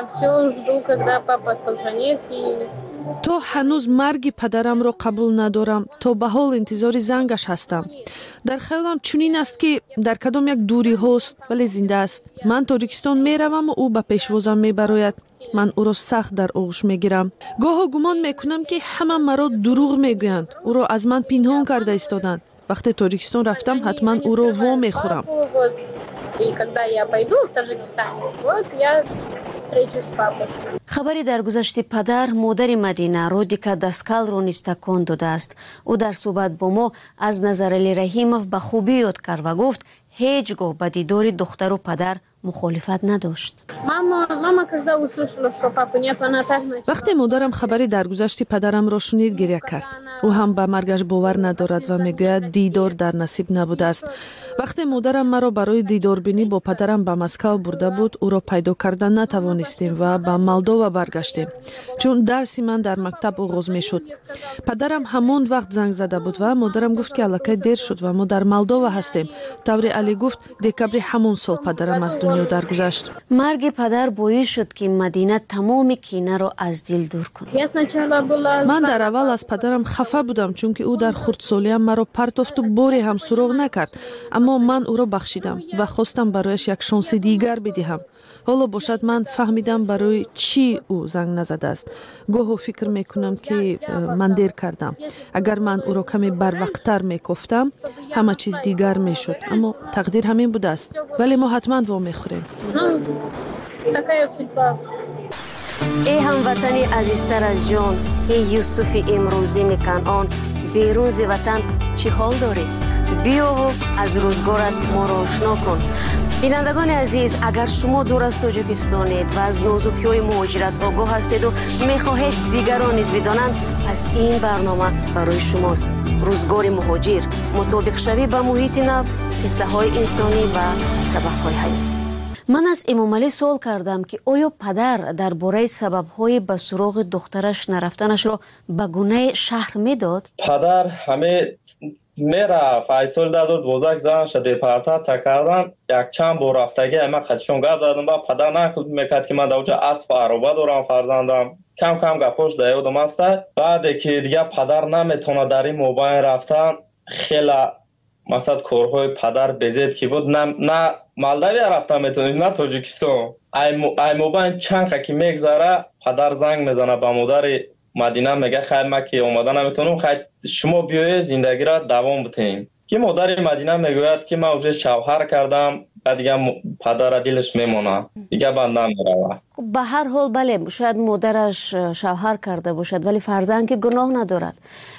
تو هنوز مرگ پدرم رو قبول ندارم، تا به حال انتظار زنگش هستم. در خیالم چنین است که در کدام یک دوری هست ولی زنده است. من تاجیکستان میروم و او به پیشوازم میبراید. من او را سخت در آغوش میگیرم. گاه گمان میکنم که همه مرا دروغ میگویند. او را از من پنهان کرده ایستادند. وقتی تاجیکستان رفتم حتما او را وا میخورم. خبری در گذشت پدر مادر مدینه رودیکا داسکال رو نیز تکان داده است. او در صحبت با ما از نظرعلی رحیمов به خوبی یاد کرد و گفت هیچگاه به دیدار دختر و پدر مخالفت نداشت. وقتی مادرم خبری درگذشت پدرم را شنید گریه کرد. او هم به مرگش باور ندارد و میگوید دیدار در نصیب نبوده است. وقتی مادرم مرا برای دیدار بینی با پدرم به مسکو برده بود، او را پیدا کردن نتوانستیم و به مالدووا برگشتیم، چون درسی من در مکتب آغاز میشد. پدرم همون وقت زنگ زده بود و مادرم گفت که الکی دیر شد و ما در مالدووا هستیم. طوری علی گفت دکابر همون سال پدرم از دنیا درگذشت. مرگ پدر باعث شد که مدینه تمام کینه را از دل دور کند. من در اول از پدرم خفه بودم، چون که او در خردسالیم مرا پرتافت و باری هم سراغ نکرد، اما من او را بخشیدم و خواستم برایش یک شانس دیگر بدهم. حالا باشد من فهمیدم برای چی او زنگ نزده است. گاهی فکر میکنم که من دیر کردم. اگر من او را کمی بروقتر میگفتم همه چیز دیگر میشد، اما تقدیر همین بوده است. ولی ما حتما وا میخوریم. ای هموطنی عزیزتر از جان، ای یوسف امروزین کنعان، بیرون ز وطن چی حال داری؟ بیا و از روزگارت ما را آشنا کن. بینندگان عزیز، اگر شما دور از تاجیکستانید و از نازکی‌های مهاجرت آگاه هستید و میخواهید دیگران نیز بدانند، پس این برنامه برای شماست. روزگار مهاجر، مطابق شوی به محیط نو، قصه های انسانی و سبق های حیاتی. من از امام علی سوال کردم که آیا پدر درباره سبب‌های به سراغ دخترش نرفتنش را به گونه شهر میداد؟ پدر همه میرفت. ایسال 2012 زنش دیپارتات کردن، یک چند بار رفتگی من خودشون گپ دادم. با پدر نکرد میکرد که من در اونجا اسب عربه دارم، فرزندم کم کم گپاش در یادم است. بعد که دیگه پدر نمیتونه در این موبایل رفتن، خیلی مثلا کارهای پدر بزیب که بود، نه مالدوی رفتن میتونید نه تاجیکستان. ای موبایل چند که میگذره پدر زنگ میزنه به مادر مدینه، میگه خیر ما که اومدن نمیتونم، خیر شما بیایید زندگی را دوام بتیم. که مادر مدینه میگوید که من اوج شوهر کردم، بعد دیگه پدر دلش میمونه دیگه بند نمیره. خب به هر حال بله شاید مادرش شوهر کرده باشد ولی فرزند که گناه ندارد.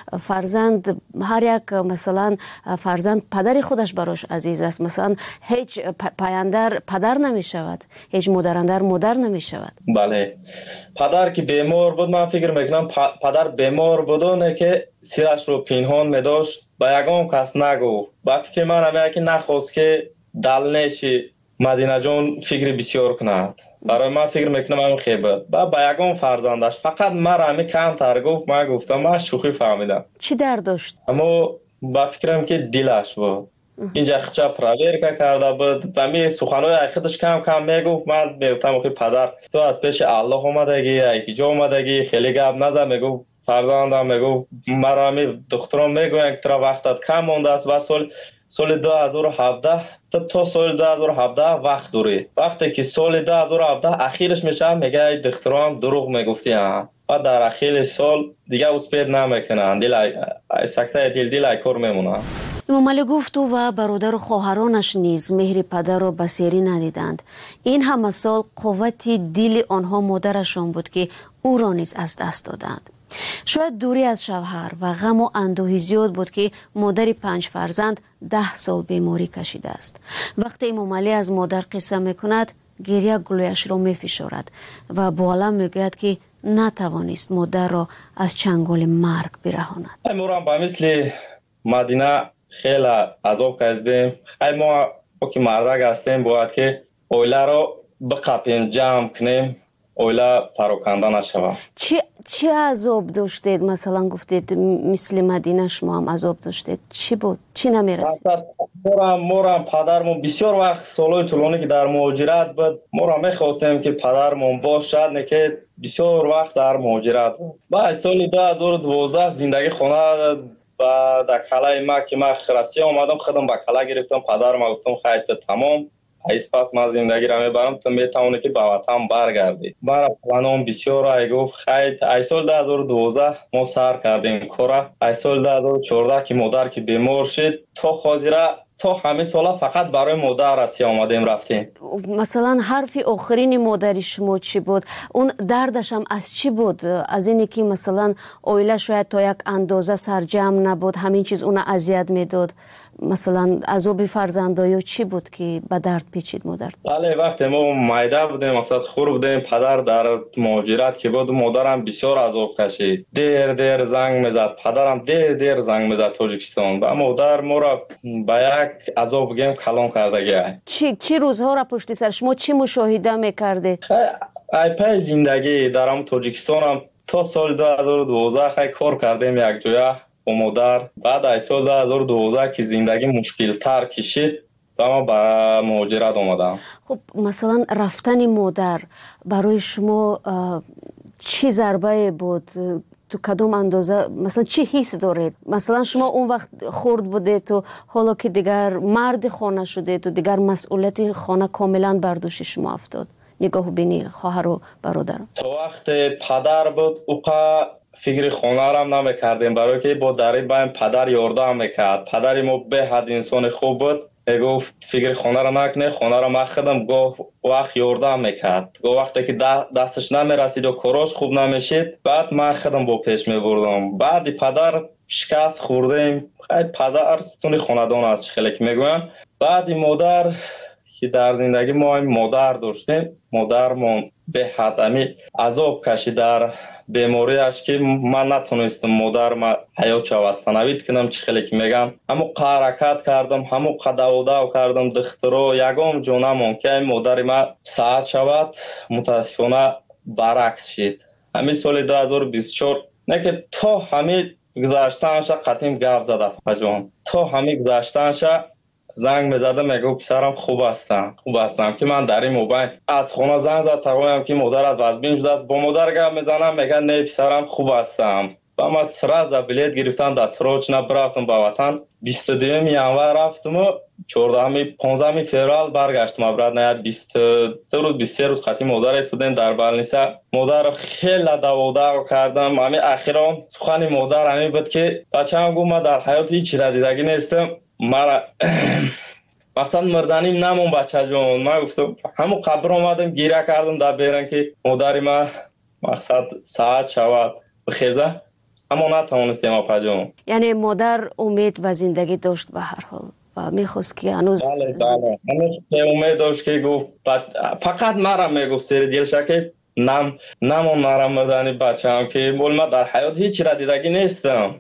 فرزند هر یک مثلا فرزند پدر خودش براش عزیز است. مثلا هیچ پایندر پدر نمی شود، هیچ مادراندر مادر نمی شود. بله پدر که بیمار بود من فکر میکنم پدر بیمار بودونه که سیرش رو پنهان میداشت با یگان کس نگفت. با فکر من همه که نخواست که دلنشی مدینه جان فکر بسیار کند. برای من فکر میکنم همین خیبت با یگان فرزندش فقط مرا همین کم تر گفت. من گفتم من شوخی فهمیدم. چی درد داشت؟ اما با فکرم که دلش بود اینجا خچا پراورکا کرده بود و می سخنهای خودش کم کم میگفت. من میگفتم آخه پدر تو از پیش الله اومدگی یکی جا اومدگی خیلی گپ نزن. میگفت فرزندم میگفت مرا می دخترم میگوین که ترا وقتت کم مونده است و سال 2017 تا سال 2017 وقت دوری. وقتی که سال 2017 اخیرش میشه میگه دخترم دروغ میگفتی و در اخیر سال دیگه اسپید نمیکنن. دل سکته دل کار میمونه. امام علی گفت او و برادر و خواهرانش نیز مهر پدر را بصیری ندیدند. این همه سال قوت دل آنها مادرشان بود که او را نیز از دست دادند. شاید دوری از شوهر و غم و اندوهی زیاد بود که مادر 5 فرزند 10 سال بیماری کشیده است. وقتی امام علی از مادر قصه میکند گریه گلویش را میفشارد و با علم میگوید که نتوانست مادر را از چنگال مرگ برهاند. ما با مثل مدینه خیلی عذاب کشیدیم. خیلی ما که مردک هستیم باید که اوله را بقپیم جمع کنیم اوله پراکنده نشود. چی عذاب داشتید؟ مثلا گفتید مثل مدینه شما هم عذاب داشتید. چی بود؟ چی نمیرسید؟ مورم پدرمون بسیار وقت سالهای طولانی که در مهاجرت بود مورم میخواستیم که پدرمون باشد نه که بسیار وقت در مهاجرت بود. بعد سال 2012 زندگی خونه و در کلای ما که من خرسی آمدم خودم با کلا گرفتم. پدرم گفتم خیلی تمام ایس پس من زندگی را میبرم تو میتونه که به وطن برگردی. برای پلانم بسیار ای گفت خیلی ای سال 2012 ما سر کردیم کارا. ای سال 2014 که مادر که بیمار شد تا خاطره تا همه سالا فقط برای مادر رسی آمدیم رفتیم. مثلا حرف آخرین مادر شما چی بود؟ اون دردش هم از چی بود؟ از اینی که مثلا اویله شاید تا یک اندازه سرجم نبود همین چیز اون اذیت میداد؟ مثلا عذاب فرزندایی چی بود که به درد پیچید مادر؟ بله وقتی ما مایده بودیم مثلا خور بودیم پدر در مهاجرت که بود مادرم بسیار عذاب کشید. دیر زنگ میزد پدرم دیر زنگ میزد تاجیکستان و مادر ما را به یک عذاب گیم کلان کرده. چی روزها را پشت سر شما چی مشاهده میکردید؟ ای پای زندگی در تاجیکستان هم تا سال 2012 خیلی کار کردیم یک جایه با مادر. بعد از سال 2012 که زندگی مشکل تر کشید و ما به مهاجرت آمدم. خب مثلا رفتن مادر برای شما چی ضربه بود؟ تو کدوم اندازه مثلا چی حس دارید؟ مثلا شما اون وقت خرد بودید تو حالا که دیگر مرد خانه شدید تو دیگر مسئولیت خانه کاملا بر دوش شما افتاد. نگاه بینی خواهر و برادر. تو وقت پدر بود اوقا فکر خانه را نمیکردیم برای که با دری بایم پدر یاردم میکرد. پدر ما به حد انسان خوب بود. گفت فکر خانه را نکنه خانه را من خودم گفت وقت یاردم میکرد. گفت وقتی که دستش نمیرسید و کاراش خوب نمیشید بعد من خودم با پیش میبردم. بعد پدر شکست خوردیم. خیلی پدر ستون خاندان است خیلی که میگویم. بعد مادر که در زندگی ما مادر داشتیم مادرمون به حد عذاب کشید در بیماریش که من نتونستم مادر ما حیات عوض کنم. چی خیلی که میگم همو حرکت کردم همو قداودا کردم دخترو یگام جونم که مادر ما ساعت شود متاسفانه برعکس شد. همین سال 2024 نه که تا همین گذاشتنش قطعیم گپ زده پجان تا همین گذاشتنش زنگ میزدم میگو پسرم خوب هستم که من در این موبایل از خونه زنگ زد تقویم که مادرت وزبین شده است با مادر گپ میزنم میگن نه پسرم خوب هستم. و من سراز بلیت گرفتم دستروچ نبرفتم به وطن 22 ینور رفتم و 15 فوریه برگشتم برات نه 22 روز 23 روز خاطی مادر استودنت در بالنیسا مادر خیلی داودا کردم. همین اخیرا سخن مادر همین بود که بچه‌م گفت من در حیات هیچ را دیدگی نیستم مرا مثلا مردنیم نمون بچه جون. من گفتم همون قبر اومدم گیره کردم در بیرن که مادری من مقصد ساعت شود بخیزه، اما نتوانستیم اپا جون. یعنی مادر امید و زندگی داشت به هر حال و میخواست که هنوز بله امید داشت که گفت فقط مرا میگفت سر دلش که نمون مرا مردنی بچه هم که بول من در حیات هیچ را دیدگی نیستم.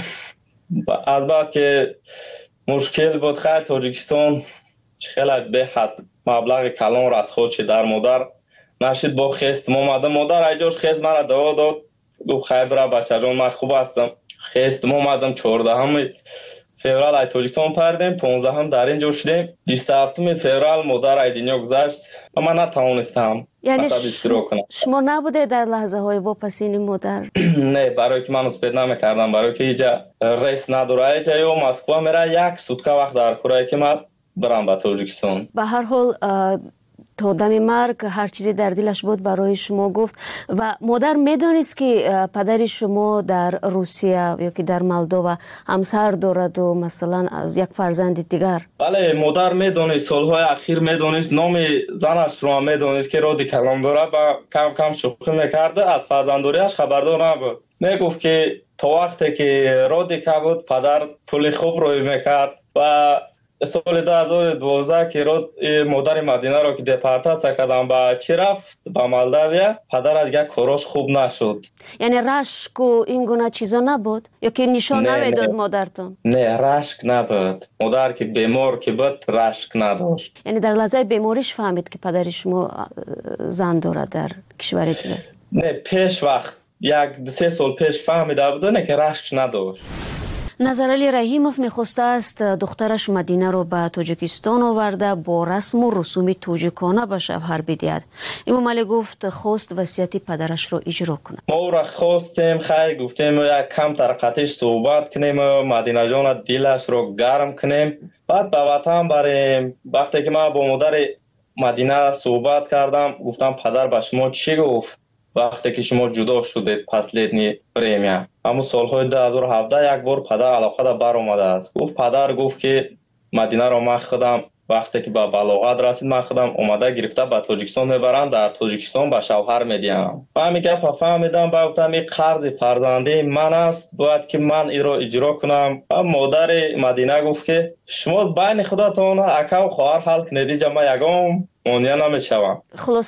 البته که مشکل بود خیلی تاجیکستان خیلی به حد مبلغ کلان را از خودش در مادر نشید با خست مادر ایجاش خست مرا دوا داد گفت خیلی برا بچه جان من خوب هستم. خست اومدم 14 فوریه ای تاجیکستان پردیم، 15 هم در اینجا شدیم، 27 فوریه مادر ای دنیا گذشت و من نتوانستم. یعنی شما نبوده در لحظه های واپسین مادر؟ نه، برای که من اسپید نمیکردم، برای که اینجا ریس نداره، اینجا یا مسکو میره یک سوتکه وقت در کره که من برم به تاجیکستان. به هر حال تا دم مرگ هر چیزی در دلش بود برای شما گفت. و مادر میدونست که پدر شما در روسیه یا که در مولدووا همسر دارد و مثلا از یک فرزند دیگر؟ بله مادر میدونست، سالهای اخیر میدونست، نام زنش رو هم میدونست که رادی کلام داره و کم کم شوخی میکرده، از فرزنداریش خبردار نبود. میگفت که تا وقتی که رادی که بود پدر پول خوب روی میکرد و سال 2012 که مادر مدینه رو که دپارتاسیا کردن با چی رفت با مولداویا، پدر دیگه کاراش خوب نشد. یعنی رشک و این گونه چیزا نبود یا که نشان نمیداد مادرتون؟ نه رشک نبود، مادر که بیمار که بود رشک نداشت. یعنی در لحظه بیماریش فهمید که پدر شما زن داره در کشور دیگر؟ نه پیش وقت 1-3 سال پیش فهمیده بود نه که رشک نداشت. نظرعلی رحیموف میخواسته است دخترش مدینه رو به تاجیکستان آورده با رسم و رسوم تاجیکانه به شوهر بدهد. امام علی گفت خواست وصیت پدرش رو اجرا کنه. ما او را خواستیم، خیلی گفتیم یک کم طرقتش صحبت کنیم، مدینه جان دلش رو گرم کنیم، بعد به وطن بریم. وقتی که من با مادر مدینه صحبت کردم گفتم پدر به شما چی گفت وقتی که شما جدا شدید پس لیدنی پریمیا؟ همون سالهای 2017 یک بار پدر علاقه دا بر اومده است. گفت پدر گفت که مدینه رو من خودم وقتی که به بلاغت رسید من خودم اومده گرفته به تاجیکستان میبرم، در تاجیکستان به شوهر میدیم. من میگم فهمیدم با گفتم این قرض فرزندی من است باید که من این رو اجرا کنم. مادر مدینه گفت که شما بین خودتون اکا و خواهر حل کنید، جمع یگام مونیا نمیشوم.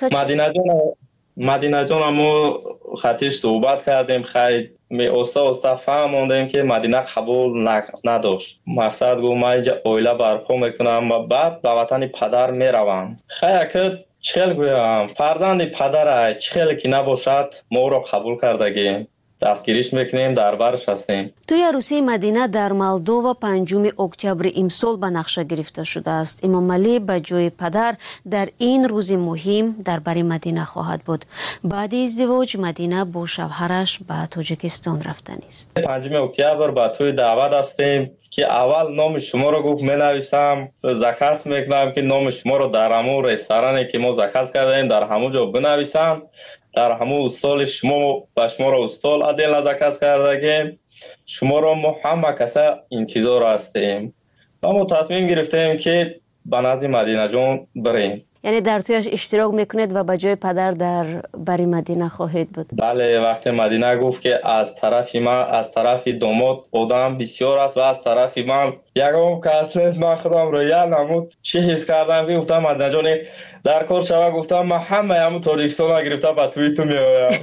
مدینه جان همو خطیش صحبت کردیم، خیلی استا فهموندیم که مدینه قبول نداشت. مقصد گفت من اینجا اویله برپا میکنم و بعد به وطن پدر میروم. خیلی که چخیل گویم فرزند پدر چخیل که نباشد ما رو قبول کردگیم، دستگیریش میکنیم، در برش هستیم. توی عروسی مدینه در مولدووا 5 اکتبر امسال به نقشه گرفته شده است. امام علی به جای پدر در این روز مهم در بر مدینه خواهد بود. بعد ازدواج مدینه با شوهرش به تاجیکستان رفتن است. 5 اکتبر به توی دعوت هستیم که اول نام شما رو گفت می نویسم، زکس میکنم که نام شما رو در همون رستورانی که ما زکس کردیم در همون جا بنویسم، در همون استال شما و شما رو استال عدل نزکست کردگیم، شما رو ما همه کسا انتظار هستیم و ما تصمیم گرفتیم که به نزد مدینه جان بریم. یعنی در تویش اشتراک میکنید و به جای پدر در بری مدینه خواهید بود؟ بله، وقتی مدینه گفت که از طرف من از طرف داماد آدم بسیار است و از طرف من یکم کس نیست، من خودم رو یه نمود چی حس کردم که گفتم مدینه جان در کار شوه، گفتم من همه همون تاجیکستان گرفته به توی تو میآیم.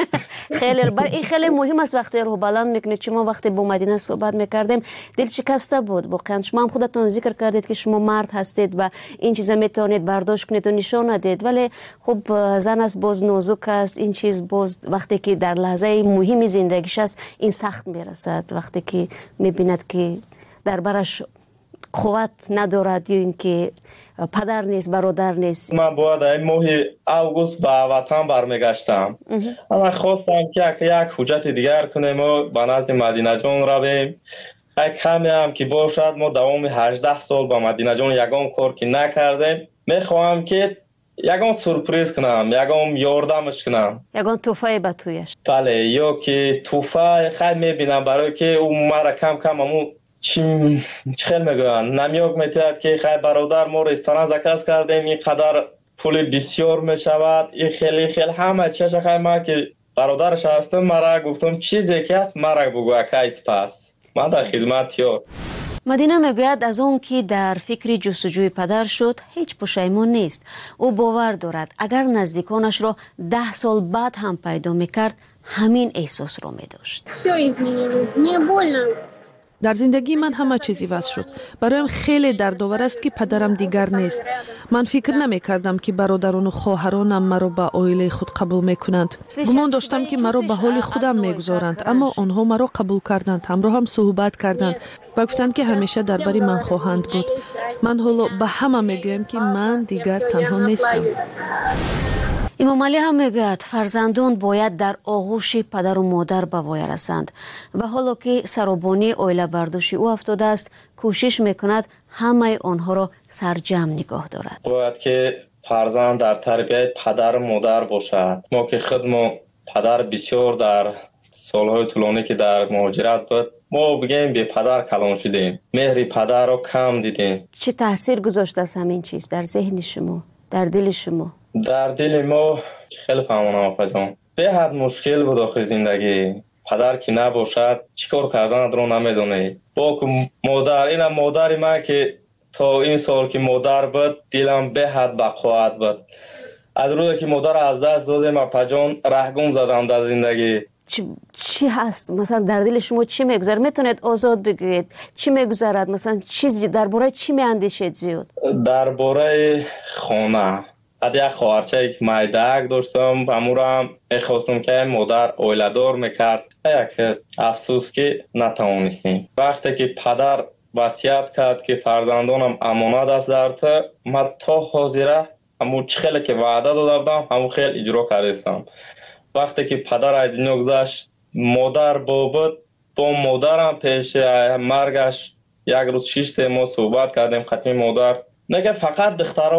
این خیلی مهم است وقتی رو بلند میکنید. چما وقتی با مدینه صحبت میکردیم دل شکسته بود واقعا. شما هم خودتون ذکر کردید که شما مرد هستید و این چیزا میتونید برداشت کنید و نشان ندید، ولی خب زن است باز نازک است، این چیز باز وقتی که در لحظه مهم زندگیش است این سخت میرسد، وقتی که میبیند که در برش قوت ندارد یا اینکه پدر نیست برادر نیست. من باید این ماه اوگوست به وطن برمیگشتم. من خواستم که یک حجت دیگر کنیم و به نزد مدینه جان رویم. کمی هم که باشد ما دوام 18 سال با مدینه جان یگام کار که نکردیم، میخواهم که یگام سورپریز کنم، یگام یاردمش کنم، یگام توفای به تویش. بله، یا که توفای خیلی میبینم برای که اون مرا کم کم همون چی خیلی میگویند نمیوک میتید که خیلی برادر ما رستوران زکاز کردیم اینقدر پول بسیار میشود این خیلی همه چیز خیلی ما که برادرش هستم مرا گفتم چیزی که هست مرا بگو کیس پس من در خدمت یار. مدینه میگوید از اون که در فکر جستجوی پدر شد هیچ پشیمون نیست. او باور دارد اگر نزدیکانش را 10 سال بعد هم پیدا میکرد همین احساس را میداشت. در زندگی من همه چیزی وضع شد. برایم خیلی دردآور است که پدرم دیگر نیست. من فکر نمی کردم که برادران و خواهرانم مرا به عائله خود قبول می کنند. گمان داشتم که مرا به حال خودم می گذارند، اما آنها مرا قبول کردند. همراه هم صحبت کردند و گفتند که همیشه درباره من خواهند بود. من حالا به همه می گویم که من دیگر تنها نیستم. امام علی هم میگوید فرزندان باید در آغوش پدر و مادر به وای رسند و حالا که سرابانی عائله برداشت او افتاده است کوشش میکند همه آنها را سرجم نگاه دارد. باید که فرزند در تربیت پدر و مادر باشد. ما که خودمون پدر بسیار در سالهای طولانی که در مهاجرت بود ما بگیم به پدر کلان شدیم، مهر پدر را کم دیدیم. چه تاثیر گذاشته است همین چیز در ذهن شما، در دل شما؟ در دل ما خیلی فهمانم آقا جان به حد مشکل بود آخه زندگی. پدر که نباشد چیکار کردن رو نمیدونه. با مادر اینم مادر من که تا این سال که مادر بود دلم به حد بقوت بود. از روزی که مادر از دست دادم آقا جان رهگم زدم در زندگی. چی هست مثلا در دل شما چی میگذره؟ میتونید آزاد بگویید چی میگذرد؟ مثلا چیزی درباره چی میاندیشید زیاد؟ درباره خانه یک خواهرچه یک مایدک داشتم امورا هم میخواستم که مادر عائله‌دار میکرد. یک افسوس که نتوانستیم. وقتی که پدر وصیت کرد که فرزندانم امانت است در تو، من تا حاضره همون خیلی که وعده دادم همون خیلی اجرا کردم. وقتی که پدر از دنیا گذشت مادر بود با مادرم پیش مرگش یک روز 6 ما صحبت کردیم. خطی مادر نگه فقط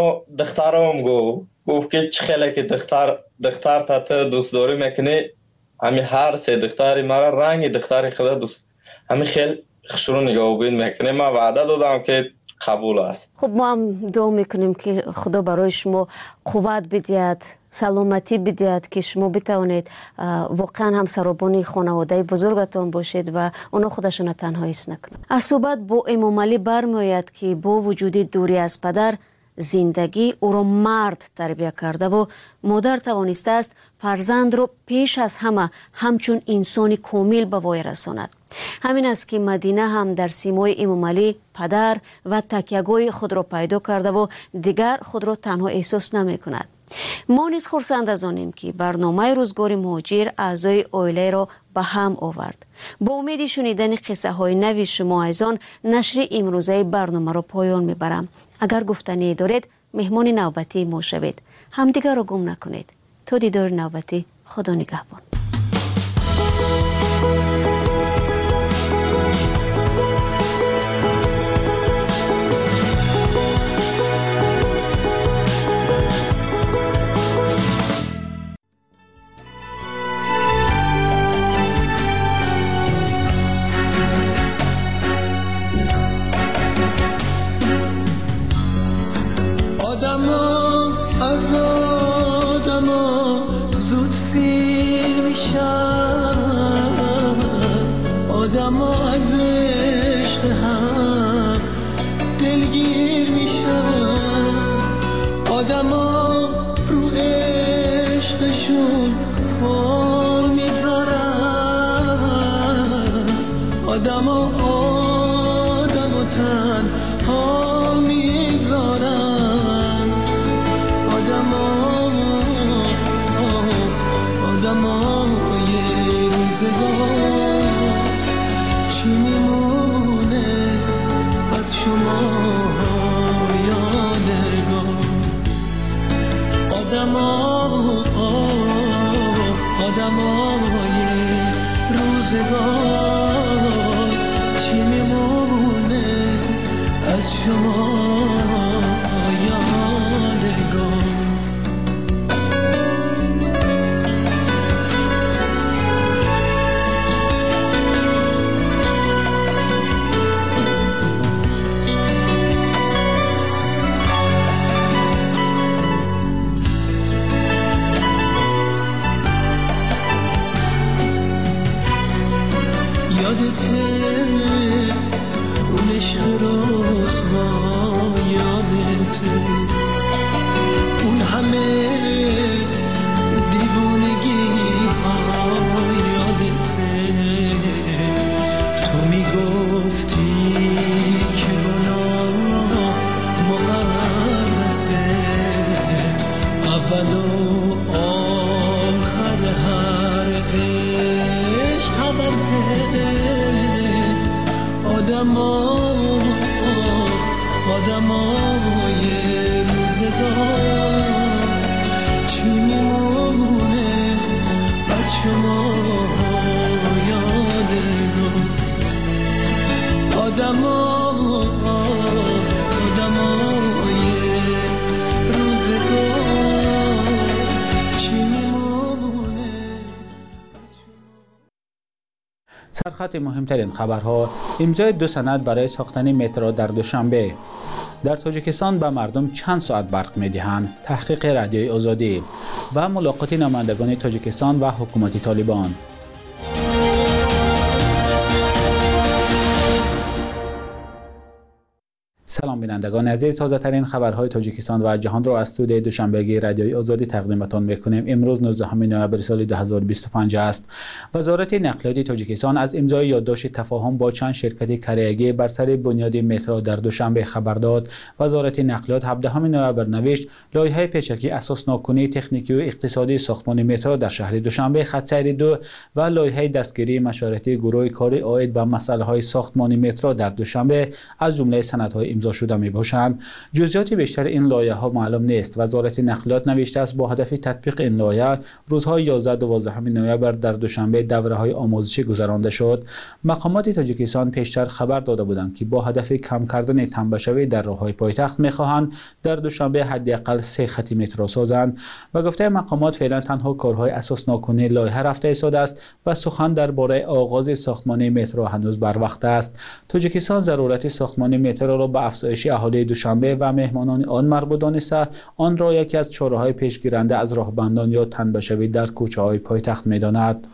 دخترام گفت که چه خیلی که دختر تا تو دوست داری میکنی همین هر 3 دختری مرا رنگ دختری خدا دوست همین خیلی خشرو نگاه بین میکنه. من وعده دادم که قبول است. خب ما هم دعا میکنیم که خدا برای شما قوت بدهد، سلامتی بدهد که شما بتوانید واقعا هم سرابانی خانواده بزرگتان باشید و اونا خودشون تنها حس نکنند. از صحبت با امام علی برمیآید که با وجود دوری از پدر زندگی او را مرد تربیت کرده و مادر توانسته است فرزند را پیش از همه همچون انسانی کامل به وای رساند. همین است که مدینه هم در سیمای امام علی پدر و تکیه‌گاه خود را پیدا کرده و دیگر خود را تنها احساس نمی کند. ما نیز خرسند از آنیم که برنامه روزگار مهاجر اعضای عائله را به هم آورد. با امید شنیدن قصه های نوی شما از آن نشر امروزه برنامه را پایان میبرم. اگر گفتنی دارید مهمان نوبتی ما شوید. همدیگر را گم نکنید. تا دیدار نوبتی، خدا نگهبان. یادته اون عشق روزها یادته اون همه دیوونگی ها یادته تو میگفتی که گناه مقدسه اول و آخر هر عشق حوضه آدمای روزگار چی میمونه از شما یادگار آدمای روزگار چی میمونه. سرخط مهمترین خبرها: امضای 2 سند برای ساختن مترو در دوشنبه. در تاجیکستان به مردم چند ساعت برق میدهند. تحقیق رادیوی آزادی و ملاقات نمایندگان تاجیکستان و حکومت طالبان. سلام بینندگان عزیز، تازه‌ترین خبرهای تاجیکستان و جهان را از استودیوی دوشنبهگی رادیوی آزادی تقدیمتان می‌کنیم. امروز 19 نوامبر سال 2025 است. وزارت نقلیات تاجیکستان از امضای یادداشت تفاهم با چند شرکت کرایه‌ای بر سر بنیاد مترو در دوشنبه خبر داد. وزارت نقلیات 17 نوامبر نوشت لایحه پیشکی اساسناکنی تکنیکی و اقتصادی ساختمان مترو در شهر دوشنبه خط سیر 2 و لایحه دستگیری مشورتی گروه کاری عاید به مسائل ساختمان مترو در دوشنبه از جمله سندهای امضا شده می باشند. جزئیات بیشتر این لایحه ها معلوم نیست. وزارت نقلیات نوشته است با هدف تطبیق این لایحه روزهای 11-12 نوامبر در دوشنبه دوره‌های آموزشی گذرانده شد. مقامات تاجیکستان پیشتر خبر داده بودند که با هدف کم کردن تنبشوی در راههای پایتخت می‌خواهند در دوشنبه حداقل 3 خط مترو سازند. و گفته مقامات فعلا تنها کارهای اساسناکنی لایحه رفته ایستاده است و سخن درباره آغاز ساختمان مترو هنوز بر وقت است. تاجیکستان ضرورت ساختمان مترو را به افزایش اهالی دوشنبه و مهمانان آن مربوط دانسته آن را یکی از چاره‌های پیشگیرنده از راهبندان یا تنبشوی در کوچه‌های پایتخت می‌داند.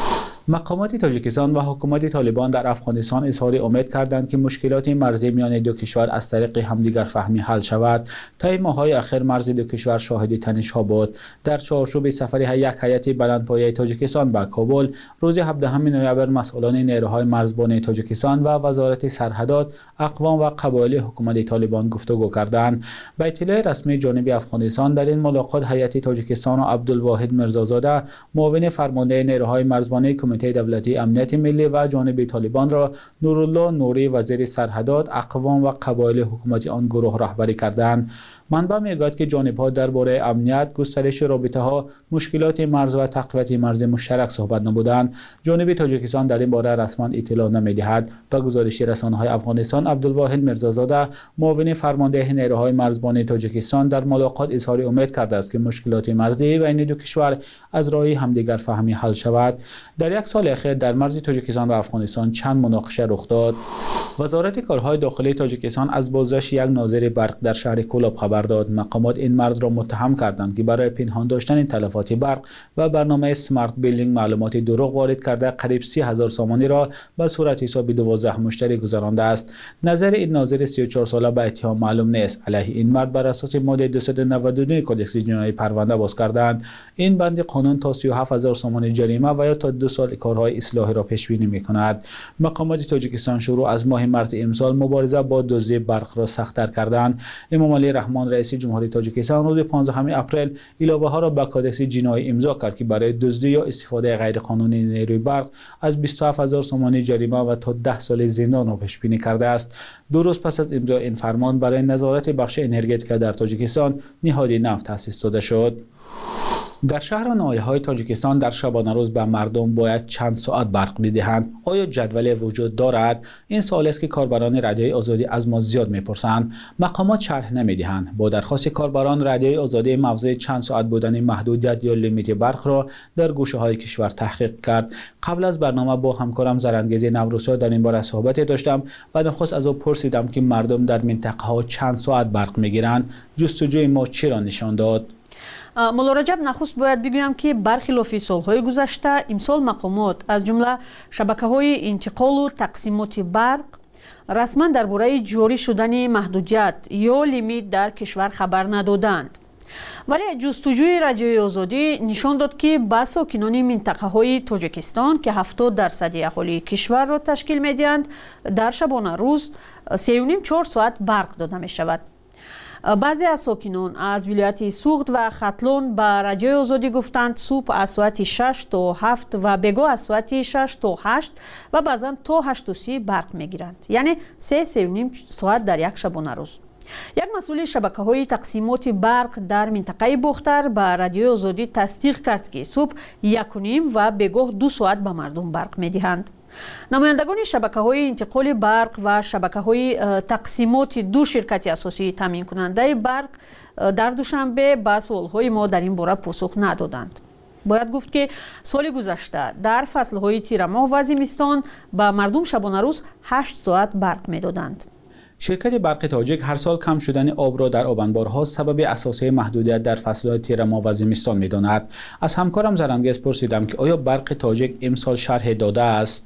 مقامات تاجیکستان و حکومت طالبان در افغانستان اظهار امید کردند که مشکلات مرزی میان دو کشور از طریق همدیگر فهمی حل شود. طی ماه‌های اخیر مرز دو کشور شاهد تنش‌ها بود. در چارچوب سفر یک هیئت بلندپایه تاجیکستان به کابل روز 17 نوامبر مسئولان نیروهای مرزبان تاجیکستان و وزارت سرحدات، اقوام و قبایل حکومت طالبان گفتگو کردند. به اطلاع رسمی جانب افغانستان در این ملاقات هیئت تاجیکستان و عبدالواحد میرزازاده معاون فرمانده نیروهای مرزبانی کمیته دولتی امنیت ملی و جانب طالبان را نورالله نوری وزیر سرحدات، اقوام و قبایل حکومت آن گروه رهبری کردند. منبع میگوید که جانب‌ها درباره امنیت، گسترش رابطه‌ها، مشکلات مرز و تقویت مرز مشترک صحبت نمودند. جانب تاجیکستان در این باره رسما اطلاع نمی‌دهد. به گزارش رسانه‌های افغانستان، عبدالواحد میرزازاده معاون فرمانده نیروهای مرزبان تاجیکستان در ملاقات اظهار امید کرده است که مشکلات مرزی بین دو کشور از راه همدیگر فهمی حل شود. در یک سال اخیر در مرز تاجیکستان و افغانستان چند مناقشه رخ داد. وزارت کارهای داخلی تاجیکستان از بازداشت یک ناظر برق در شهر کولاب خبر داد. مقامات این مرد را متهم کردند که برای پنهان داشتن تلفات برق و برنامه سمارت بیلینگ معلومات دروغ وارد کرده قریب 30,000 سامانی را به صورت حسابی 12 مشتری گذرانده است. نظر این ناظر 34 ساله به اتهام معلوم نیست. علیه این مرد بر اساس ماده 292 کدکس جنایی پرونده باز کردند. این بند قانون تا 37,000 سامانی جریمه و یا تا 2 سال کارهای اصلاحی را پیش بینی می‌کند. مقامات تاجیکستان شروع از ماه مارس امسال مبارزه با دزدی برق را سخت‌تر کردند. امامعلی رحمان رئیس جمهوری تاجیکستان روز 15 اپریل علاوه‌ها را به کدکس جنایی امضا کرد که برای دزدی یا استفاده غیرقانونی نیروی برق از 27,000 سامانی جریمه و تا 10 سال زندان را پیش بینی کرده است. 2 روز پس از امضای این فرمان برای نظارت بخش انرژتیک در تاجیکستان نهاد نفت تأسیس داده شد. در شهر و ناحیه‌های تاجیکستان در شبانه روز به مردم باید چند ساعت برق بدهند. آیا جدول وجود دارد؟ این سوال است که کاربران رادیوی آزادی از ما زیاد می‌پرسند. مقامات شرح نمی‌دهند. با درخواست کاربران رادیوی آزادی موضوع چند ساعت بودن محدودیت یا لیمیت برق را در گوشه‌های کشور تحقیق کرد. قبل از برنامه با همکارم زرنگیز نوروزها در این باره صحبت داشتم و نخست از او پرسیدم که مردم در منطقه‌ها چند ساعت برق می‌گیرند. جستجوی ما چی را نشان داد؟ مولا رجب، نخست باید بگویم که برخلاف سالهای گذشته امسال مقامات از جمله شبکه‌های انتقال و تقسیمات برق رسما درباره جاری شدن محدودیت یا لیمیت در کشور خبر ندادند. ولی جستجوی رادیوی آزادی نشان داد که به ساکنان منطقه‌های تاجیکستان که 70% اهالی کشور را تشکیل می‌دهند در شبانه روز 3.5-4 ساعت برق داده می‌شود. بعضی از ساکنان از ولایت سوخت و ختلون به رادیوی آزادی گفتند صبح از ساعت 6 تا 7 و بگاه از ساعت 6 تا 8 و بعضا تا 8:30 برق می‌گیرند، یعنی 3.5 ساعت در یک شبانه روز. یک مسئول شبکه‌های تقسیمات برق در منطقه باختر به رادیوی آزادی تصدیق کرد که صبح 1.5 و بگاه 2 ساعت به مردم برق می‌دهند. نمایندگان شبکه‌های انتقال برق و شبکه‌های تقسیمات دو شرکت اساسی تامین کننده برق در دوشنبه به سوال‌های ما در این باره پاسخ ندادند. باید گفت که سال گذشته در فصل‌های تیر ماه و زمستان به مردم شبانه روز 8 ساعت برق می‌دادند. شرکت برق تاجیک هر سال کم شدن آب را در آبانبارها سبب اساسی محدودیت در فصل‌های تیر ماه و زمستان می‌داند. از همکارم زرنگیز پرسیدم که آیا برق تاجیک امسال شرح داده است؟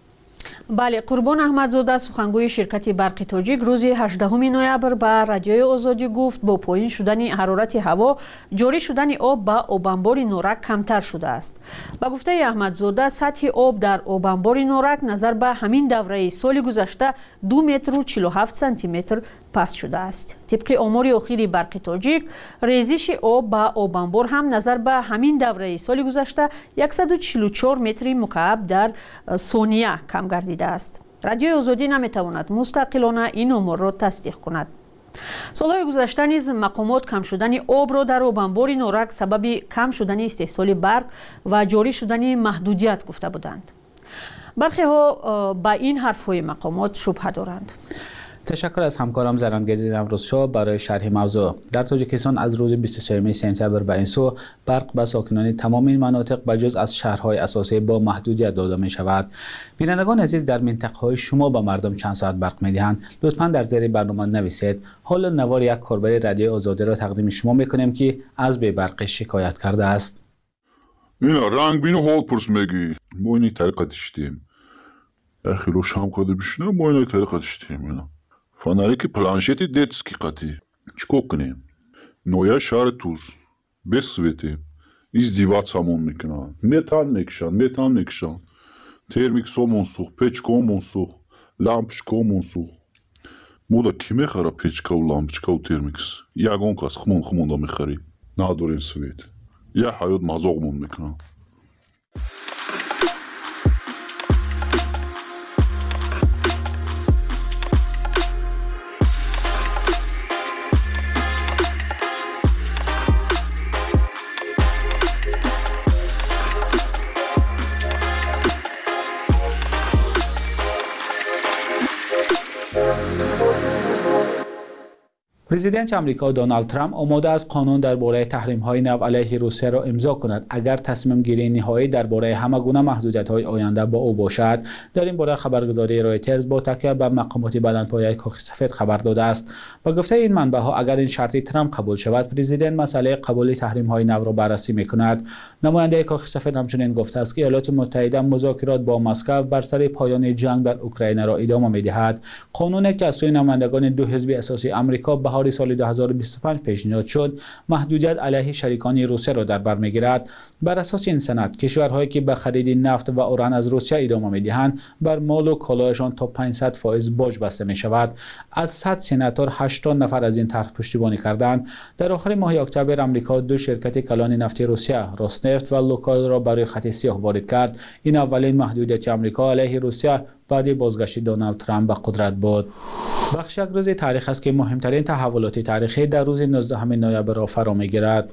بله، قربان احمدزاده سخنگوی شرکت برق تاجیک روز 18 نوامبر به رادیوی آزادی گفت با پایین شدن حرارت هوا جاری شدن آب به آبانبار نورک کمتر شده است. با گفته احمدزاده سطح آب در آبانبار نورک نظر به همین دوره سال گذشته 2 متر و 47 سانتی متر پست شده است. طبق آمار اخیر برق تاجیک ریزش آب به آبانبار هم نظر به همین دوره سال گذشته 144 متر مکعب در ثانیه کم گردیده است. رادیوی آزادی نمیتواند مستقلانه این آمار را تصدیق کند. سالهای گذشته نیز مقامات کم شدن آب را در آبانبار نورک سبب کم شدن استحصال برق و جاری شدن محدودیت گفته بودند. برخی ها با این حرف‌های مقامات شبهه دارند. تشکر از همکارم زرنگیز نوروزشاه برای شرح موضوع. در تاجیکستان از روز 23 سپتامبر به این سو برق به ساکنان تمام این مناطق بجز از شهرهای اساسی با محدودیت داده می شود. بینندگان عزیز، در منطقه‌های شما به مردم چند ساعت برق می دهند؟ لطفاً در زیر برنامه نویسید. حالا نوار یک کاربر رادیوی آزادی را تقدیم شما می کنیم که از بی برق شکایت کرده است. اینا رنگ بینو هول پرس میگی ما اینی طریقه داشتیم اخی رو شام کده بشنه ما اینی طریقه داشتیم اینا فاناریک پلانشتی детский قطی چکو کنیم نویا شهر توز بسویتیم издеваться میکنن метан میکشن термик сомон сух печкомон сух лампочкомон сух мода ки мехара печка و лампочка و термикс ягон кас хмон да мехари надорим свет я ҳаёт мазоғмон мекунам پرزیدنت آمریکا دونالد ترامپ آماده است قانون درباره تحریم‌های نو علیه روسیه را امضا کند اگر تصمیم گیری نهایی درباره همگونه محدودیت‌های آینده با او باشد. در این باره خبرگزاری رایترز با تکیه به مقامات بلندپایه کاخ سفید خبر داده است. با گفته این منبع‌ها اگر این شرط ترامپ قبول شود، پرزیدنت مسئله قبول تحریم‌های نو را بررسی می‌کند. نماینده کاخ سفید همچنین گفته است که ایالات متحده مذاکرات با مسکو بر سر پایان جنگ در اوکراین را ادامه می‌دهد. قانونی که از سوی نمایندگان دو حزب اساسی آمریکا بهار سال 2025 پیشنهاد شد، محدودیت علیه شریکان روسیه را در بر می‌گیرد. بر اساس این سند، کشورهایی که به خرید نفت و اوران از روسیه ادامه می‌دهند، بر مال و کالاهشان تا 500% باج بسته می‌شود. از 100 سناتور 80 نفر از این طرح پشتیبانی کردند. در آخر ماه اکتبر آمریکا دو شرکت کلان نفتی روسیه، روسنفت و لوکایل را برای خط سیاه وارد کرد. این اولین محدودیت آمریکا علیه روسیه بعد بازگشت دونالد ترامپ به قدرت بود. بخش یک روز تاریخ است که مهمترین تحولات تاریخی در روز 19 نوامبر را فرا می‌گیرد.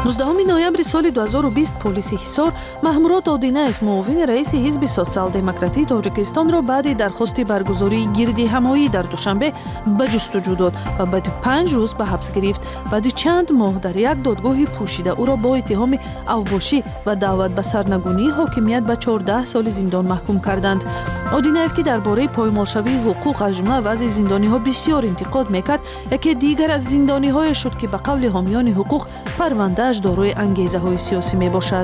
19 ноябри соли 2020 полиси ҳисор маҳмурод одинаев муовини раиси ҳизби социал-демократии тоҷикистонро баъди дархости баргузории гирдиҳамоӣ дар душанбе ба ҷустуҷӯ дод ва баъди 5 рӯз ба ҳабс гирифт. баъди чанд моҳ дар як додгоҳи пӯшида ӯро бо иттиҳоми авбошӣ ва даъват ба сарнагунии ҳокимият ба 14 соли зиндон маҳкум карданд. одинаев ки дар бораи поймолшавии ҳуқуқ аз ҷумла вазъи зиндониҳо бисёр интиқод мекард, яке дигар аз зиндониҳое шуд ки ба қавли ҳомиёни ҳуқуқ парвандааш дорои ангезаҳои сиёсӣ мебошад.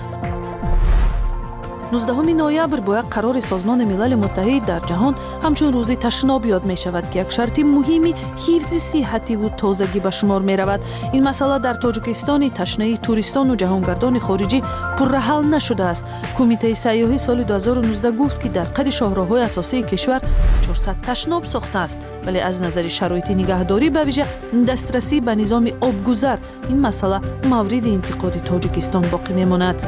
19 ноябр бо як қарори созмони милали муттаҳид дар ҷаҳон ҳамчун рӯзи ташноб ёд мешавад ки як шарти муҳими ҳифзи сиҳативу тозагӣ ба шумор меравад. ин масъала дар тоҷикистони ташнаи туристону ҷаҳонгардони хориҷӣ пурраҳал нашудааст. кумитаи сайёҳӣ соли 2019 гуфт ки дар қади шоҳроҳҳои асосии кишвар 400 ташноб сохтааст, вале аз назари шароити нигаҳдорӣ ба виҷа дастрасӣ ба низоми обгузар ин масъала мавриди интиқоди Тоҷикистон боқӣ мемонад.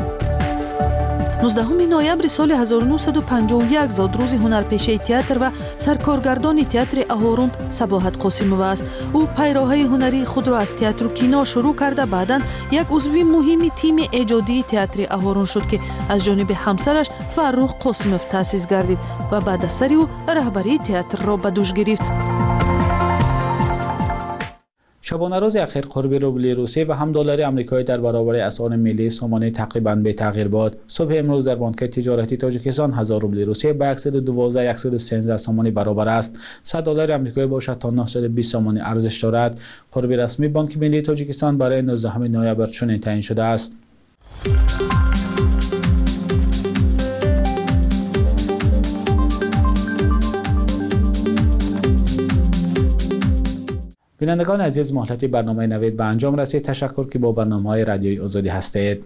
19 ноябри соли 1951 зод рӯзи ҳунарпешаи театр ва саркоргардони театри Аҳорун Сабоҳат Қосимова аст. ӯ пайроҳаи ҳунарии худро аз театру кино шурӯъ карда баъдан як узви муҳими тими эҷодии театри Аҳорун шуд ки аз ҷониби ҳамсараш Фаррух Қосимов таъсис гардид ва баъд аз сари ӯ раҳбарии театрро ба дӯш гирифт. شبانه روز اخیر قرب روبل روسی و هم دلار آمریکایی در برابر اسعار ملی سومانی تقریبا به تغییر بود. صبح امروز در بانک تجارتی تاجیکستان 1000 روبل روسی به 112 113 سومانی برابر است. 100 دلار آمریکایی باشد تا 920 سومانی ارزش دارد. قرب رسمی بانک ملی تاجیکستان برای 19 نوامبر چنین تعیین شده است. بینندگان عزیز، مهلت برنامه نوید به انجام رسید. تشکر که با برنامه‌های رادیوی آزادی هستید.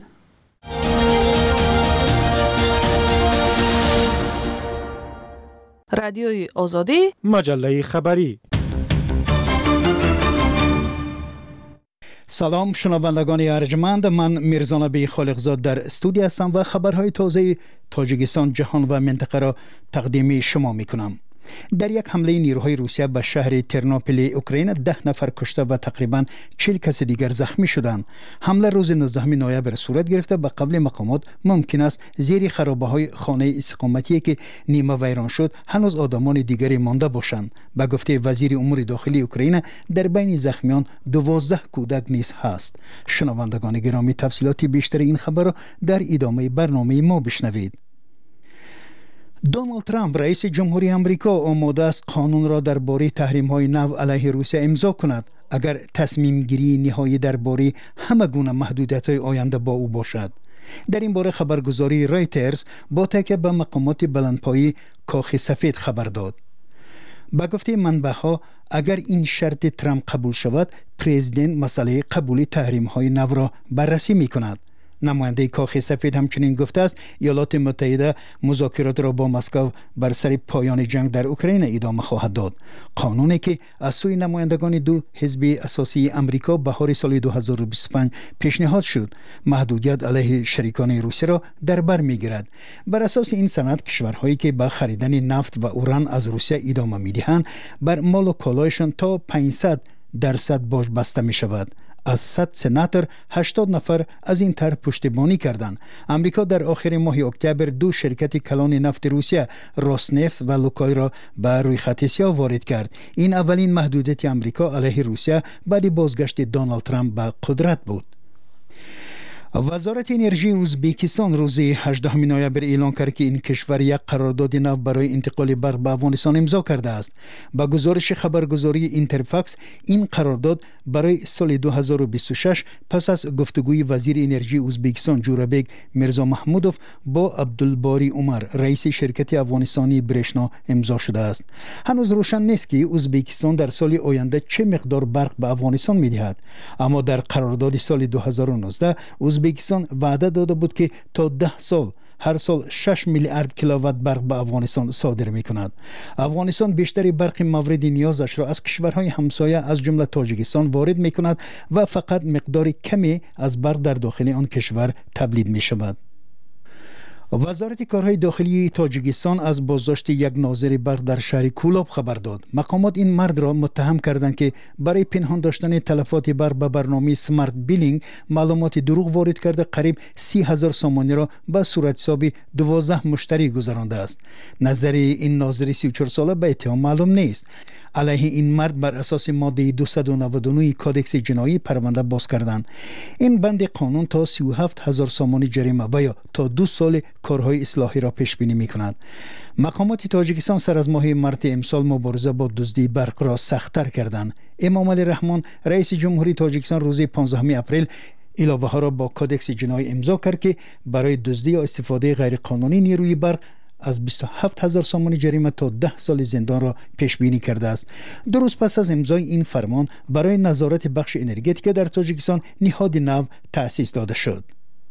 رادیوی آزادی، مجله خبری. سلام شنوندگان ارجمند، من میرزا نبی خالقزاد در استودیو هستم و خبرهای تازه تاجیکستان، جهان و منطقه را تقدیم شما میکنم. در یک حمله نیروهای روسیه به شهر ترنوپیل اوکراین 10 نفر کشته و تقریبا 40 کس دیگر زخمی شدند. حمله روز 19 نوامبر صورت گرفته. به قول مقامات ممکن است زیر خرابه‌های خانه استقامتی که نیمه ویران شد هنوز آدمان دیگری مانده باشند. به گفته وزیر امور داخلی اوکراین در بین زخمیان 12 کودک نیز هست. شنوندگان گرامی، تفصیلات بیشتر این خبر را در ادامه برنامه ما بشنوید. دونالد ترامپ رئیس جمهوری آمریکا آماده است قانون را درباره تحریم‌های نو علیه روسیه امضا کند اگر تصمیم گیری نهایی درباره همه گونه محدودیت‌های آینده با او باشد. در این باره خبرگزاری رایترز با تکیه به مقامات بلندپایه کاخ سفید خبر داد. با گفته منبع‌ها اگر این شرط ترامپ قبول شود، پرزیدنت مسئله قبول تحریم‌های نو را بررسی می‌کند. نماینده کاخ سفید همچنین گفته است ایالات متحده مذاکرات را با مسکو بر سر پایان جنگ در اوکراین ادامه خواهد داد. قانونی که از سوی نمایندگان دو حزب اساسی امریکا بهار سال 2025 پیشنهاد شد، محدودیت علیه شریکان روسیه را در بر میگیرد. بر اساس این سند کشورهایی که به خریدن نفت و اوران از روسیه ادامه میدهند بر مال و کالایشان تا 500% باج بسته می شود. از 100 سناتور 80 نفر از این طرح پشتیبانی کردند. امریکا در آخر ماه اکتبر 2 شرکت کلان نفت روسیه، روسنفت و لوکایل را به روی خط سیاه وارد کرد. این اولین محدودیت امریکا علیه روسیه بعد بازگشت دونالد ترامپ به قدرت بود. وزارت انرژی ازبکستان روز 18 نوامبر اعلام کرد که این کشور یک قرارداد نو برای انتقال برق به افغانستان امضا کرده است. با گزارش خبرگزاری اینترفاکس این قرارداد برای سال 2026 پس از گفتگوی وزیر انرژی ازبکستان جورابک میرزا محمودوف با عبدالباری عمر رئیس شرکت افغانستانی برشنا امضا شده است. هنوز روشن نیست که ازبکستان در سال آینده چه مقدار برق به افغانستان می‌دهد، اما در قرارداد سال 2019 ازبکستان وعده داده بود که تا 10 سال هر سال 6 میلیارد کیلووات برق به افغانستان صادر می کند. افغانستان بیشتر برق مورد نیازش را از کشورهای همسایه از جمله تاجیکستان وارد می کند و فقط مقدار کمی از برق در داخل آن کشور تولید می شود. وزارت کارهای داخلی تاجیکستان از بازداشت یک ناظر برق در شهر کولاب خبر داد. مقامات این مرد را متهم کردند که برای پنهان داشتن تلفات برق به برنامه سمارت بیلینگ معلومات دروغ وارد کرده قریب 30,000 سامانی را به صورت حسابی 12 مشتری گذرانده است. نظر این ناظر 34 ساله به اتهام معلوم نیست. علیه این مرد بر اساس ماده 299 کادکس جنایی پرونده باز کردند. این بند قانون تا 37,000 سامانی جریمه و یا تا 2 سال کارهای اصلاحی را پیش بینی می‌کند. مقامات تاجیکستان سر از ماه مارس امسال مبارزه با دزدی برق را سخت‌تر کردند. امام علی رحمان رئیس جمهوری تاجیکستان روز 15 اپریل علاوه ها را با کادکس جنایی امضا کرد که برای دزدی یا استفاده غیرقانونی نیروی برق از 27,000 سامانی جریمه تا 10 سال زندان را پیش بینی کرده است. 2 روز پس از امضای این فرمان برای نظارت بخش انرژتیک در تاجیکستان نهاد نو تأسیس داده شد.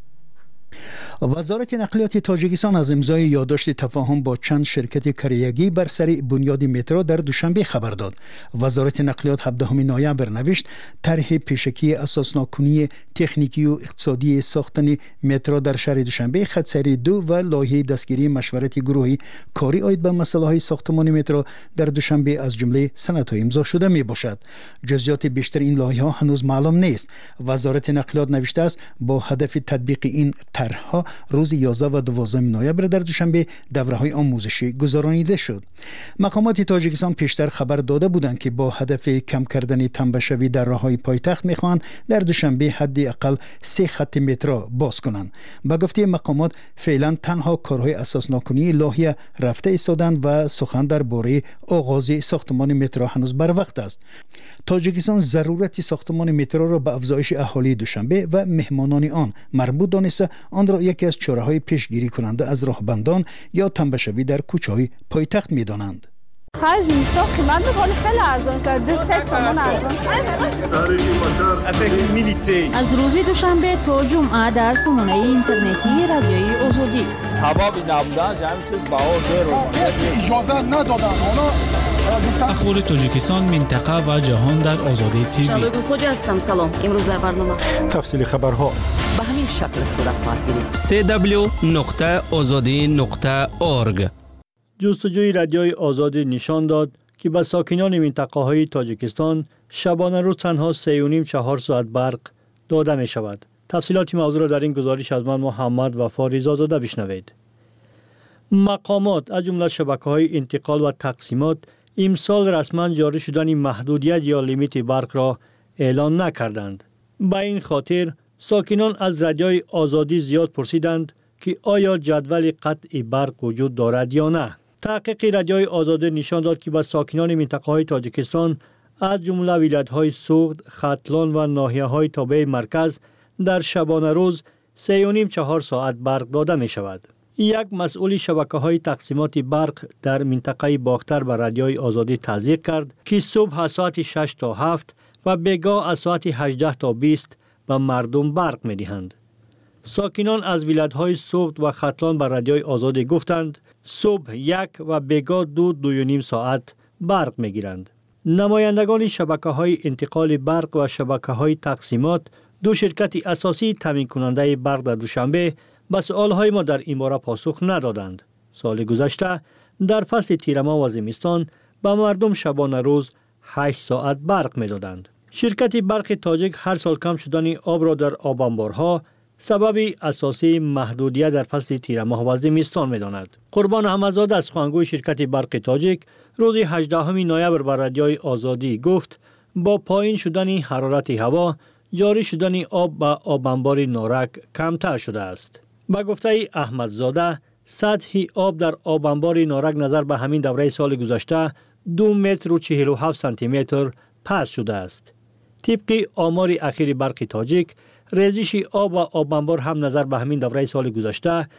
وزارت نقلیات تاجیکستان از امضای یادداشت تفاهم با چند شرکت کریگی بر سر بنیاد مترو در دوشنبه خبر داد. وزارت نقلیات 17 نوامبر نوشت طرح پیشکی اساسناکنی تکنیکی و اقتصادی ساختن مترو در شهر دوشنبه خطسری 2 و لایحه دستگیری مشورت گروهی کاری آید به مسائل ساختمان مترو در دوشنبه از جمله سندهای امضا شده می باشد. جزئیات بیشتر این لایحه ها هنوز معلوم نیست. وزارت نقلیات نوشته است با هدف تطبیق این طرح‌ها روز 11 و 12 نوامبر در دوشنبه دوره‌های آموزشی گذرانیده شد. مقامات تاجیکستان پیشتر خبر داده بودند که با هدف کم کردن تنبشوی در راه‌های پایتخت می‌خواهند در دوشنبه حداقل 3 خط مترو باز کنند. به گفته مقامات فعلا تنها کارهای اساسناکنی لایحه رفته ایستادند و سخن درباره آغاز ساختمان مترو هنوز بر وقت است. تاجیکستان ضرورت ساختمان مترو را به افزایش اهالی دوشنبه و مهمانان آن مربوط دانسته آن را یکی از چاره‌های پیشگیری کننده از راهبندان یا تنبشوی در کوچه‌های پایتخت می‌دانند. خرج اینستا قیمت می‌کنه خیلی ارزان شده. 2 تومان ارزان شده. از روز دوشنبه تا جمعه در سامانه اینترنتی رادیوی آزادی. هوا نبودن همین چیز بهار داره. اجازه ندادن. اخبار تاجیکستان منطقه و جهان در آزادی تیوی. شادوگل خوجا هستم. سلام. امروز در برنامه تفصیل خبرها به همین شکل صورت خواهد گرفت. www.azadi.org. جستجوی رادیوی آزادی نشان داد که به ساکنان منطقه‌های تاجیکستان شبانه روز تنها 3.5-4 ساعت برق داده می شود. تفصیلات موضوع را در این گزارش از من محمد وفا رضازاده بشنوید. مقامات از جمله شبکه‌های انتقال و تقسیمات امسال رسما جاری شدن محدودیت یا لیمیت برق را اعلان نکردند. به این خاطر ساکنان از رادیوی آزادی زیاد پرسیدند که آیا جدول قطع برق وجود دارد یا نه. تحقیق رادیوی آزادی نشان داد که به ساکنان منطقه‌های تاجیکستان از جمله ولایت‌های سوغد، ختلان و ناحیه‌های تابع مرکز در شبانه روز 3.5-4 ساعت برق داده می شود. یک مسئول شبکه‌های تقسیمات برق در منطقه باختر به رادیوی آزادی تزریق کرد که صبح از ساعت 6 تا 7 و بگاه از ساعت 18 تا 20 به مردم برق می دهند. ساکنان از ولایت‌های سوغد و ختلان به رادیوی آزادی گفتند صبح 1 و بگاه 2.5 ساعت برق می گیرند. نمایندگان شبکه‌های انتقال برق و شبکه‌های تقسیمات، 2 شرکت اساسی تامین کننده برق در دوشنبه به سوال‌های ما در این باره پاسخ ندادند. سال گذشته در فصل تیرماه و زمستان به مردم شبانه روز 8 ساعت برق می‌دادند. شرکت برق تاجیک هر سال کم شدن آب را در آب انبارها سبب اساسی محدودیت در فصل تیرماه و زمستان می‌داند. قربان احمدزاده از سخنگوی شرکت برق تاجیک روز 18 نوامبر به رادیوی آزادی گفت با پایین شدن حرارت هوا جاری شدن آب به آب انبار نارک کمتر شده است. با گفته احمدزاده سطح آب در آب انبار نارک نظر به همین دوره سال گذشته 2 متر و 47 سانتی متر پست شده است. طبق آمار اخیر برق تاجیک ریزش آب و آب انبار هم نظر به همین دوره سال گذشته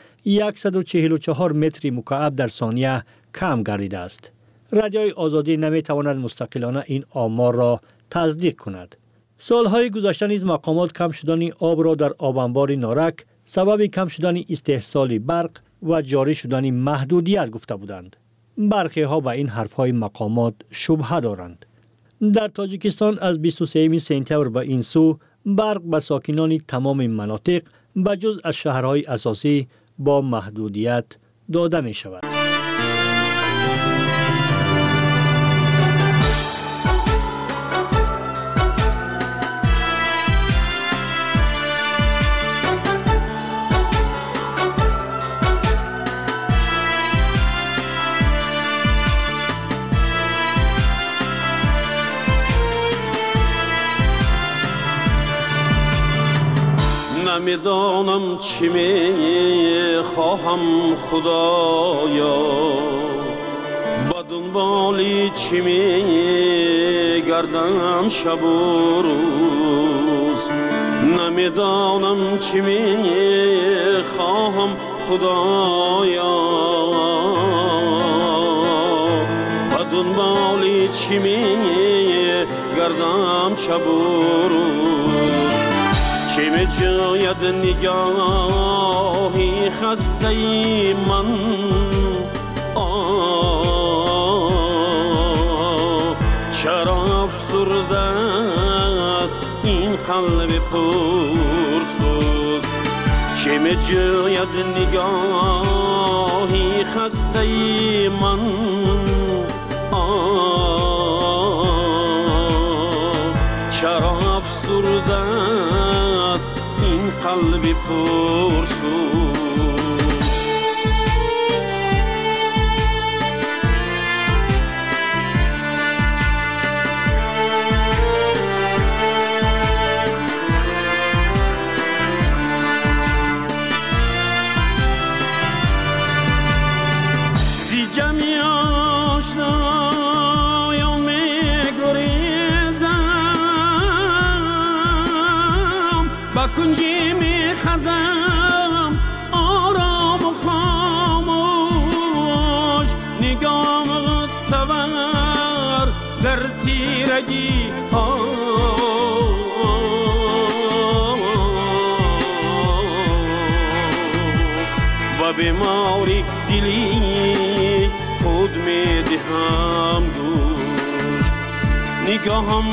144 متر مکعب در ثانیه کم گردیده است. رادیوی آزادی نمیتواند مستقلانه این آمار را تصدیق کند. سالهای گذشته نیز مقامات کم شدن آب را در آب انبار نارک سبب کم شدن استحصال برق و جاری شدن محدودیت گفته بودند. برخی ها به این حرفهای مقامات شبهه دارند. در تاجیکستان از 23 سپتامبر به این سو برق به ساکنان تمام مناطق به جز از شهرهای اساسی با محدودیت داده می شود. نمیدانم چی می خواهم خدایا، با دنبالی چی می گردم شب و روز. نمیدانم چی می خواهم خدایا، با دنبالی چی می گردم شب و روز. چه می جاید نگاهی خسته من، چرا افسرده است این قلب پرسوز. چه می جاید نگاهی خسته من، چرا افسرده است این قلب پرسوز. زی جمعی آشنایان می گریزم، با کنجی می خزم آرام و خاموش. نگام تور در تیرگی ها، و بیماری دلی خود می دهم گوش. نگاهم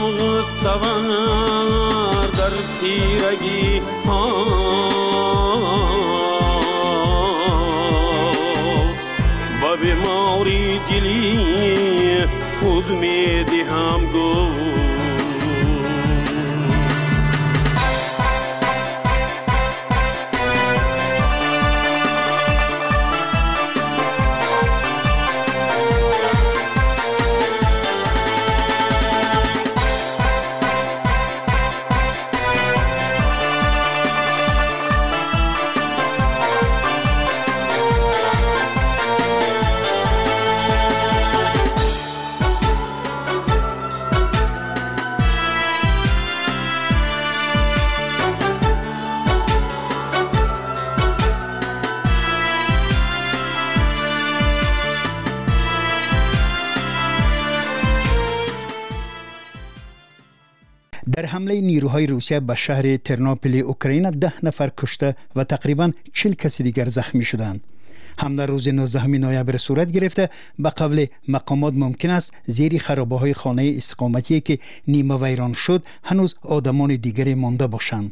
تور در تیرگی ها، با بیماری دلی خود می دهم گوش. در حمله نیروهای روسیه به شهر ترنوپیل اوکراین 10 نفر کشته و تقریبا 40 کس دیگر زخمی شدند. حمله روز 19 نوامبر صورت گرفته. به قول مقامات ممکن است زیر خرابه‌های خانه استقامتی که نیمه ویران شد هنوز آدمان دیگری مانده باشند.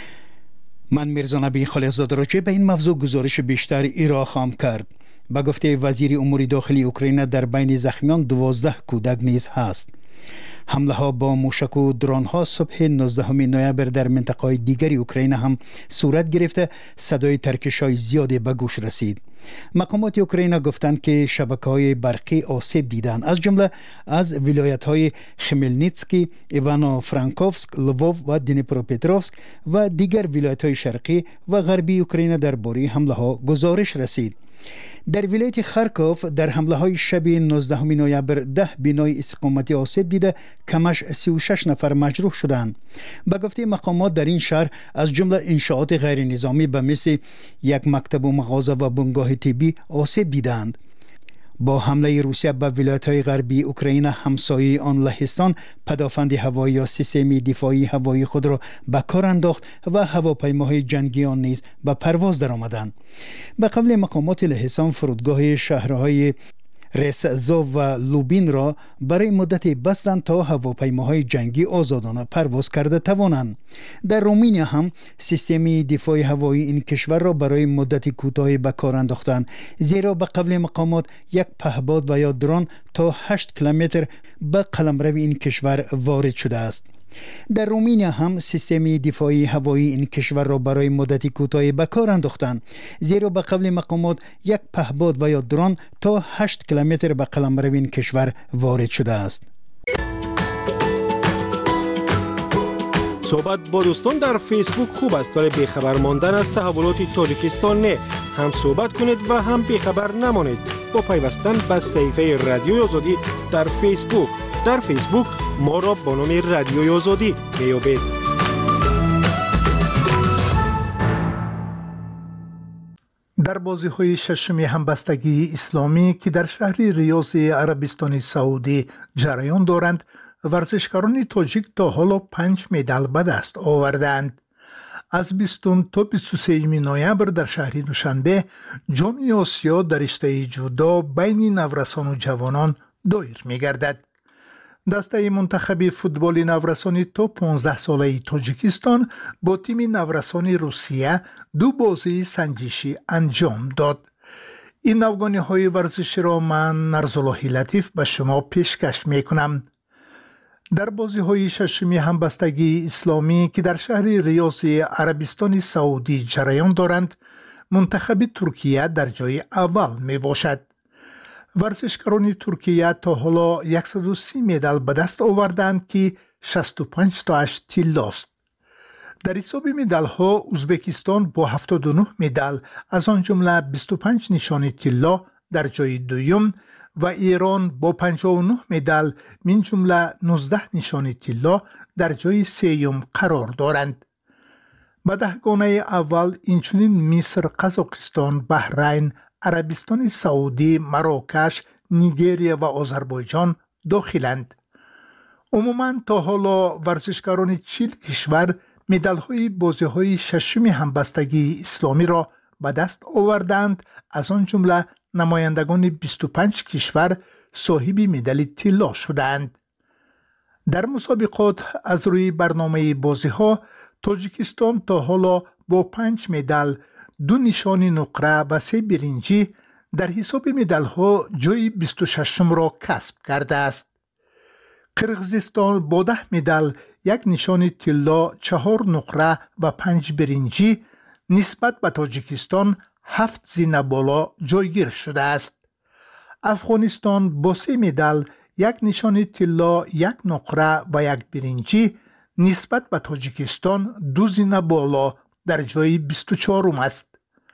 من میرزا نبی خالقزاده راجع به این موضوع گزارش بیشتر ارائه خواهم کرد. به گفته وزیر امور داخلی اوکراین در بین زخمیان 12 کودک نیز هست. حمله ها با موشک و درون ها صبح 19 نوامبر در منطقه دیگری اوکراین هم صورت گرفته. صدای ترکش های زیادی به گوش رسید. مقامات اوکراین گفتند که شبکه های برقی آسیب دیدند، از جمله از ولایت های خمیلنیتسکی، ایوانو فرانکوفسک، لووو و دنیپروپتروفسک و دیگر ولایت های شرقی و غربی اوکراین درباره حمله ها گزارش رسید. در ولایت خارکوف در حمله های شب 19 نوامبر 10 بنای استقامتی آسیب دیده، کمش 36 نفر مجروح شدند. به گفته مقامات در این شهر از جمله انشاءات غیر نظامی به مثل یک مکتب و مغازه و بنگاه طبی آسیب دیدند. با حمله روسیه به ولایت‌های غربی اوکراین همسایه آن لهستان، پدافند هوایی یا سیستم دفاعی هوایی خود را به کار انداخت و هواپیماهای جنگی آن نیز به پرواز درآمدند. به قول مقامات لهستان، فرودگاه شهرهای رسزا و لوبین را برای مدتی بستند تا هواپیماهای جنگی آزادانه پرواز کرده توانند. در رومانیا هم سیستم دفاع هوایی این کشور را برای مدتی کوتاهی به کار انداختند، زیرا به قبل مقامات یک پهپاد و یا درون تا 8 کیلومتر به قلمرو این کشور وارد شده است. در رومانیا هم سیستم دفاعی هوایی این کشور را برای مدتی کوتاهی به کار انداختند، زیرا به قبل مقامات یک پهپاد و یا درون تا 8 کیلومتر به قلمرو این کشور وارد شده است. صحبت با دوستان در فیسبوک خوب است، ولی بیخبر ماندن از تحولات تاجیکستان نه. هم صحبت کنید و هم بیخبر نمانید با پیوستن به صفحه رادیوی آزادی در فیسبوک. در فیسبوک ما را با نام رادیوی آزادی میابید. در بازی‌های ششم همبستگی اسلامی که در شهر ریاض عربستان سعودی جریان دارند، ورزشکاران تاجیک تا حالا 5 مدال به دست آوردند. از 20 تا 23 نوامبر در شهر دوشنبه جام آسیا در رشته جودو بین نورسان و جوانان دایر می‌گردد. دسته منتخب فوتبال نورسانی تا 15 ساله تاجیکستان با تیم نورسانی روسیه 2 بازی سنجشی انجام داد. این افغانی‌های ورزشی را من نرزالله لطیف به شما پیشکش می‌کنم. در بازی‌های ششم همبستگی اسلامی که در شهر ریاض عربستان سعودی جریان دارند، منتخب ترکیه در جای اول میباشد. ورزشکاران ترکیه تا حالا 130 مدال به دست آوردند که 65 تاش طلا است. در حساب مدال ها ازبکستان با 79 مدال، از آن جمله 25 نشان طلا در جای دوم و ایران با 59 مدال من جمله 19 نشان طلا در جای سوم قرار دارند. به 10 گانه اول اینچنین مصر، قزاقستان، بحرین، عربستان سعودی، مراکش، نیگریه و آذربایجان داخلند. عموماً تا حالا ورزشکاران 40 کشور مدال‌های بازی‌های ششم همبستگی اسلامی را به دست آوردند، از آن جمله نمایندگان 25 کشور صاحب مدال طلا شدند. در مسابقات از روی برنامه بازی‌ها تاجیکستان تا حالا با 5 مدال، 2 نشان نقره و 3 برنجی در حساب مدال‌ها جای 26 را کسب کرده است. قرقیزستان با 10 مدال، 1 نشان طلا، 4 نقره و 5 برنجی نسبت به تاجیکستان 7 زینه بالا جایگیر شده است. افغانستان با 3 مدال، 1 نشان طلا، 1 نقره و 1 برنجی نسبت به تاجیکستان 2 زینه بالا در جای 24 است.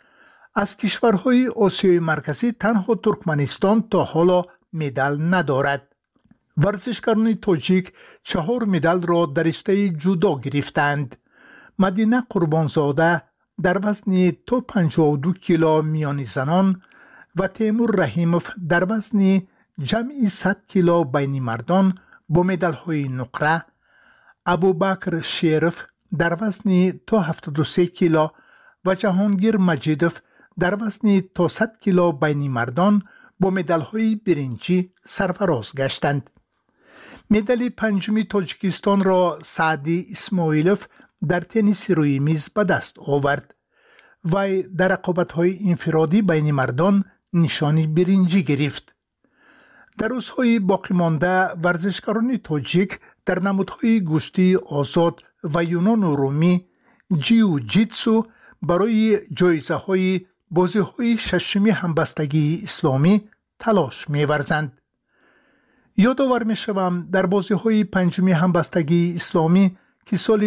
از کشورهای آسیای مرکزی تنها ترکمنستان تا حالا مدال ندارد. ورزشکاران تاجیک 4 مدال را در رشته جودو گرفتند. مدینه قربانزاده در وزن تا 52 کیلو میان زنان و تیمور رحیموف در وزن جمعی 100 کیلو بین مردان با مدال‌های نقره، ابوبکر شریف در وزن تا 73 کیلو و جهانگیر مجیدوف در وزن تا 100 کیلو بین مردان با مدال‌های برنجی سرفراز گشتند. مدال پنجم تاجیکستان را سعدی اسماعیلوف در تنیس روی میز به دست آورد و در رقابت‌های انفرادی بین مردان نشانی برنجی گرفت. در روزهای باقی مانده ورزشکاران تاجیک در نمودهای گشتی آزاد و یونان و رومی، جیو جیتسو برای جایزه های بازی های ششم همبستگی اسلامی تلاش می‌ورزند. یادآور می‌شوم در بازی های پنجم همبستگی اسلامی که سال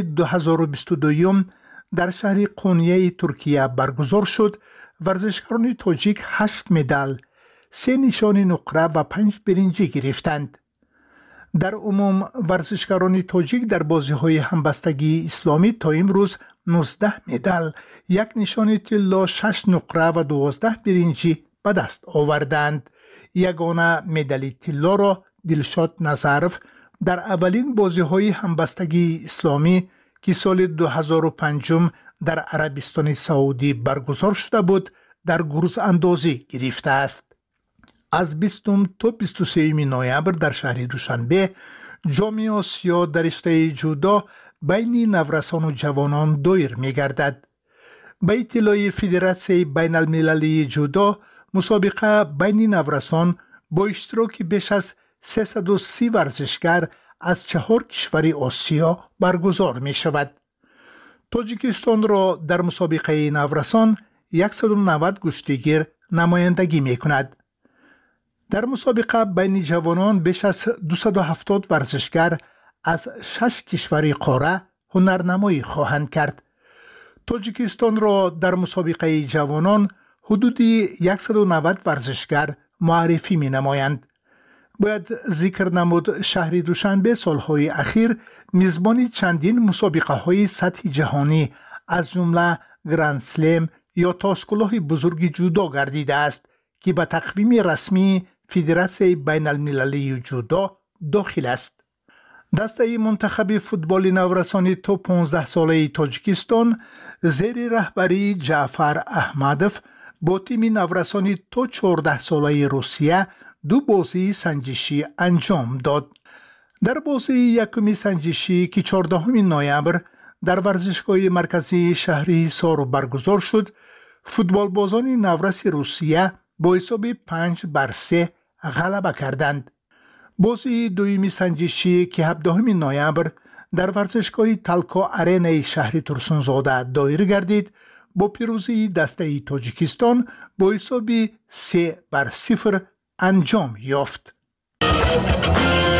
2022 در شهر قونیه ترکیه برگزار شد، ورزشکاران تاجیک 8 مدال، 3 نشان نقره و 5 برنجی گرفتند. در عموم ورزشکاران تاجیک در بازی‌های همبستگی اسلامی تا امروز 19 مدال، 1 نشان طلا، 6 نقره و 12 برنجی به دست آوردند. یگانه مدال طلا را دلشاد نظرف در اولین بازی‌های همبستگی اسلامی که سال 2005 در عربستان سعودی برگزار شده بود در گرز اندازی گرفته است. از 20 تا 23 نوامبر در شهر دوشنبه جام آسیا در رشته جودو بین نورسان و جوانان دایر می‌گردد. به اطلاع فدراسیون بین المللی جودو، مسابقه بین نورسان با اشتراک بیش از 330 ورزشگر از 4 کشور آسیا برگزار می شود. تاجیکستان را در مسابقه نورسان 190 کشتیگیر نمایندگی می کند. در مسابقه بین جوانان بیش از 270 ورزشگر از 6 کشور قاره هنرنمایی خواهند کرد. تاجیکستان را در مسابقه جوانان حدودی 190 ورزشگر معرفی می نمایند. باید ذکر نمود شهر دوشنبه سالهای اخیر میزبان چندین مسابقه های سطح جهانی از جمله گرند سلم یا تاسکلاه بزرگ جودو گردیده است که به تقویم رسمی فدراسیون بین المللی جودو داخل است. دسته منتخب فوتبال نورسانی تو 15 ساله تاجیکستان زیر رهبری جعفر احمدوف با تیم نورسانی تو 14 ساله روسیه 2 بازی سنجشی انجام داد. در بازی یکمی سنجشی که 14 نوامبر در ورزشگاه مرکزی شهر حصار برگزار شد، فوتبال بازان نورس روسیه با حساب 5-3 غلبه کردند. بازی دومی سنجشی که 17 نوامبر در ورزشگاه تالکا آرنا شهر ترسونزاده دایر گردید، با پیروزی دسته تاجیکستان با حساب 3-0 انجام یافت.